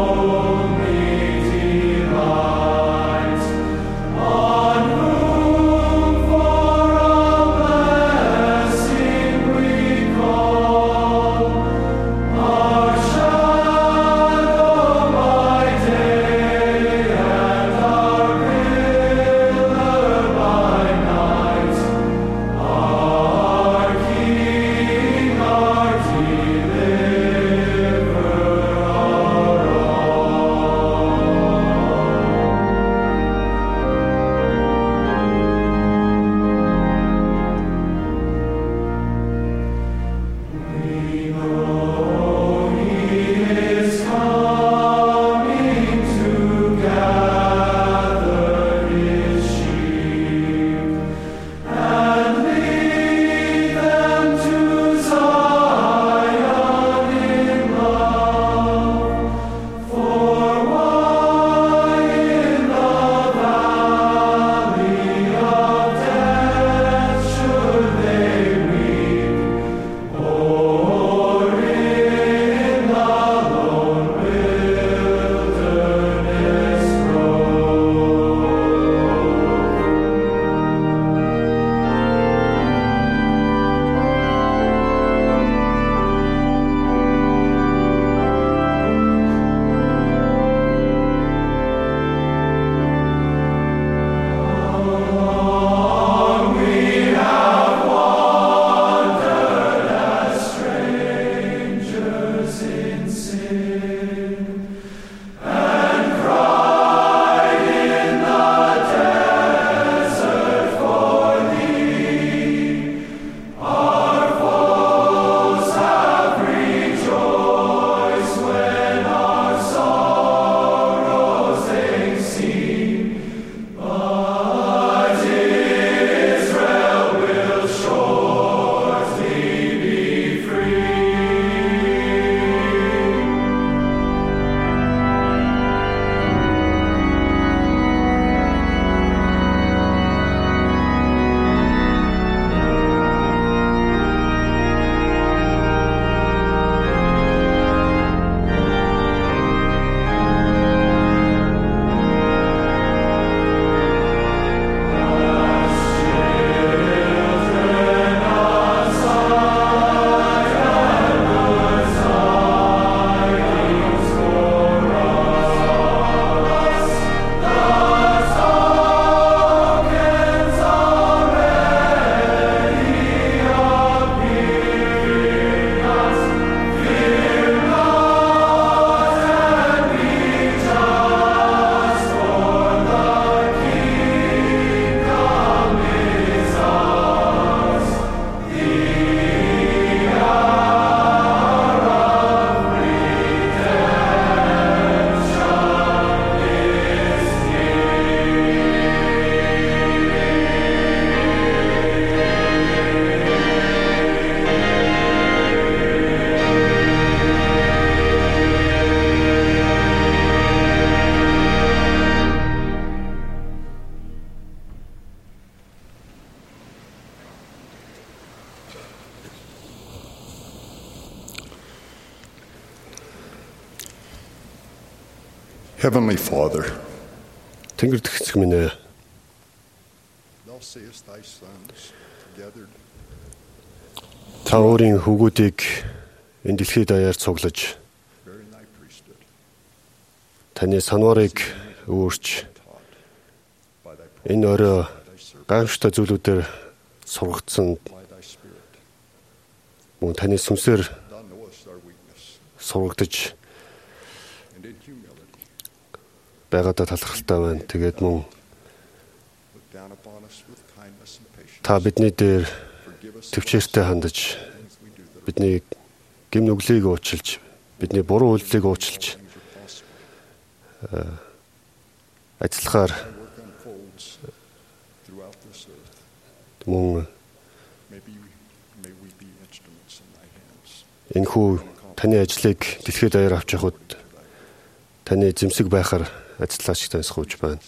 [SPEAKER 10] Heavenly Father,
[SPEAKER 5] Тэнгэр дэх эцэг минь ээ,
[SPEAKER 3] thou seest thy sons gathered
[SPEAKER 5] та өөрийн хүүгүүдийг энэ дэлхийд даяар цуглаж,
[SPEAKER 3] very thy priesthood
[SPEAKER 5] таны санварыг өөрч
[SPEAKER 3] by thy
[SPEAKER 5] энэ орой гайхамшигтай зүйлүүдээр сургагдсан
[SPEAKER 3] by thy spirit.
[SPEAKER 5] мөн таны сүнсээр
[SPEAKER 3] Thou knowest our weakness,
[SPEAKER 5] сургагдаж
[SPEAKER 3] and in humility
[SPEAKER 5] байгаадаа талархалтай байна. Тэгээд мөн
[SPEAKER 3] look down upon us with kindness and patience.
[SPEAKER 5] та бидний дээр
[SPEAKER 3] Forgive us
[SPEAKER 5] төвчээртэй хандаж
[SPEAKER 3] things we do that
[SPEAKER 5] бидний гэм нүглийг уучлж, бидний буруу үйлдэлийг уучлж
[SPEAKER 3] things are possible.
[SPEAKER 5] ажиллахаар
[SPEAKER 3] Thy work unfolds throughout this earth.
[SPEAKER 5] мөн
[SPEAKER 3] Maybe we, may we be instruments in thy hands.
[SPEAKER 5] энэхүү таны ажлыг дэлхийд даяар авч явахад таны зэмсэг байхаар ажиллаач тасгууж байна.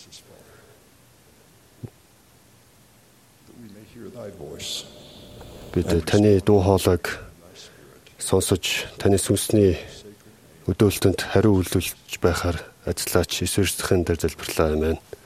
[SPEAKER 3] That we may hear thy voice.
[SPEAKER 5] Бид таны дуу хоолойг сонсож, таны сүнсний өдөөлтөнд хариу үйлдүүлж байхаар ажиллаач. Иесус Христосийн дээр залбирлаа. Амен.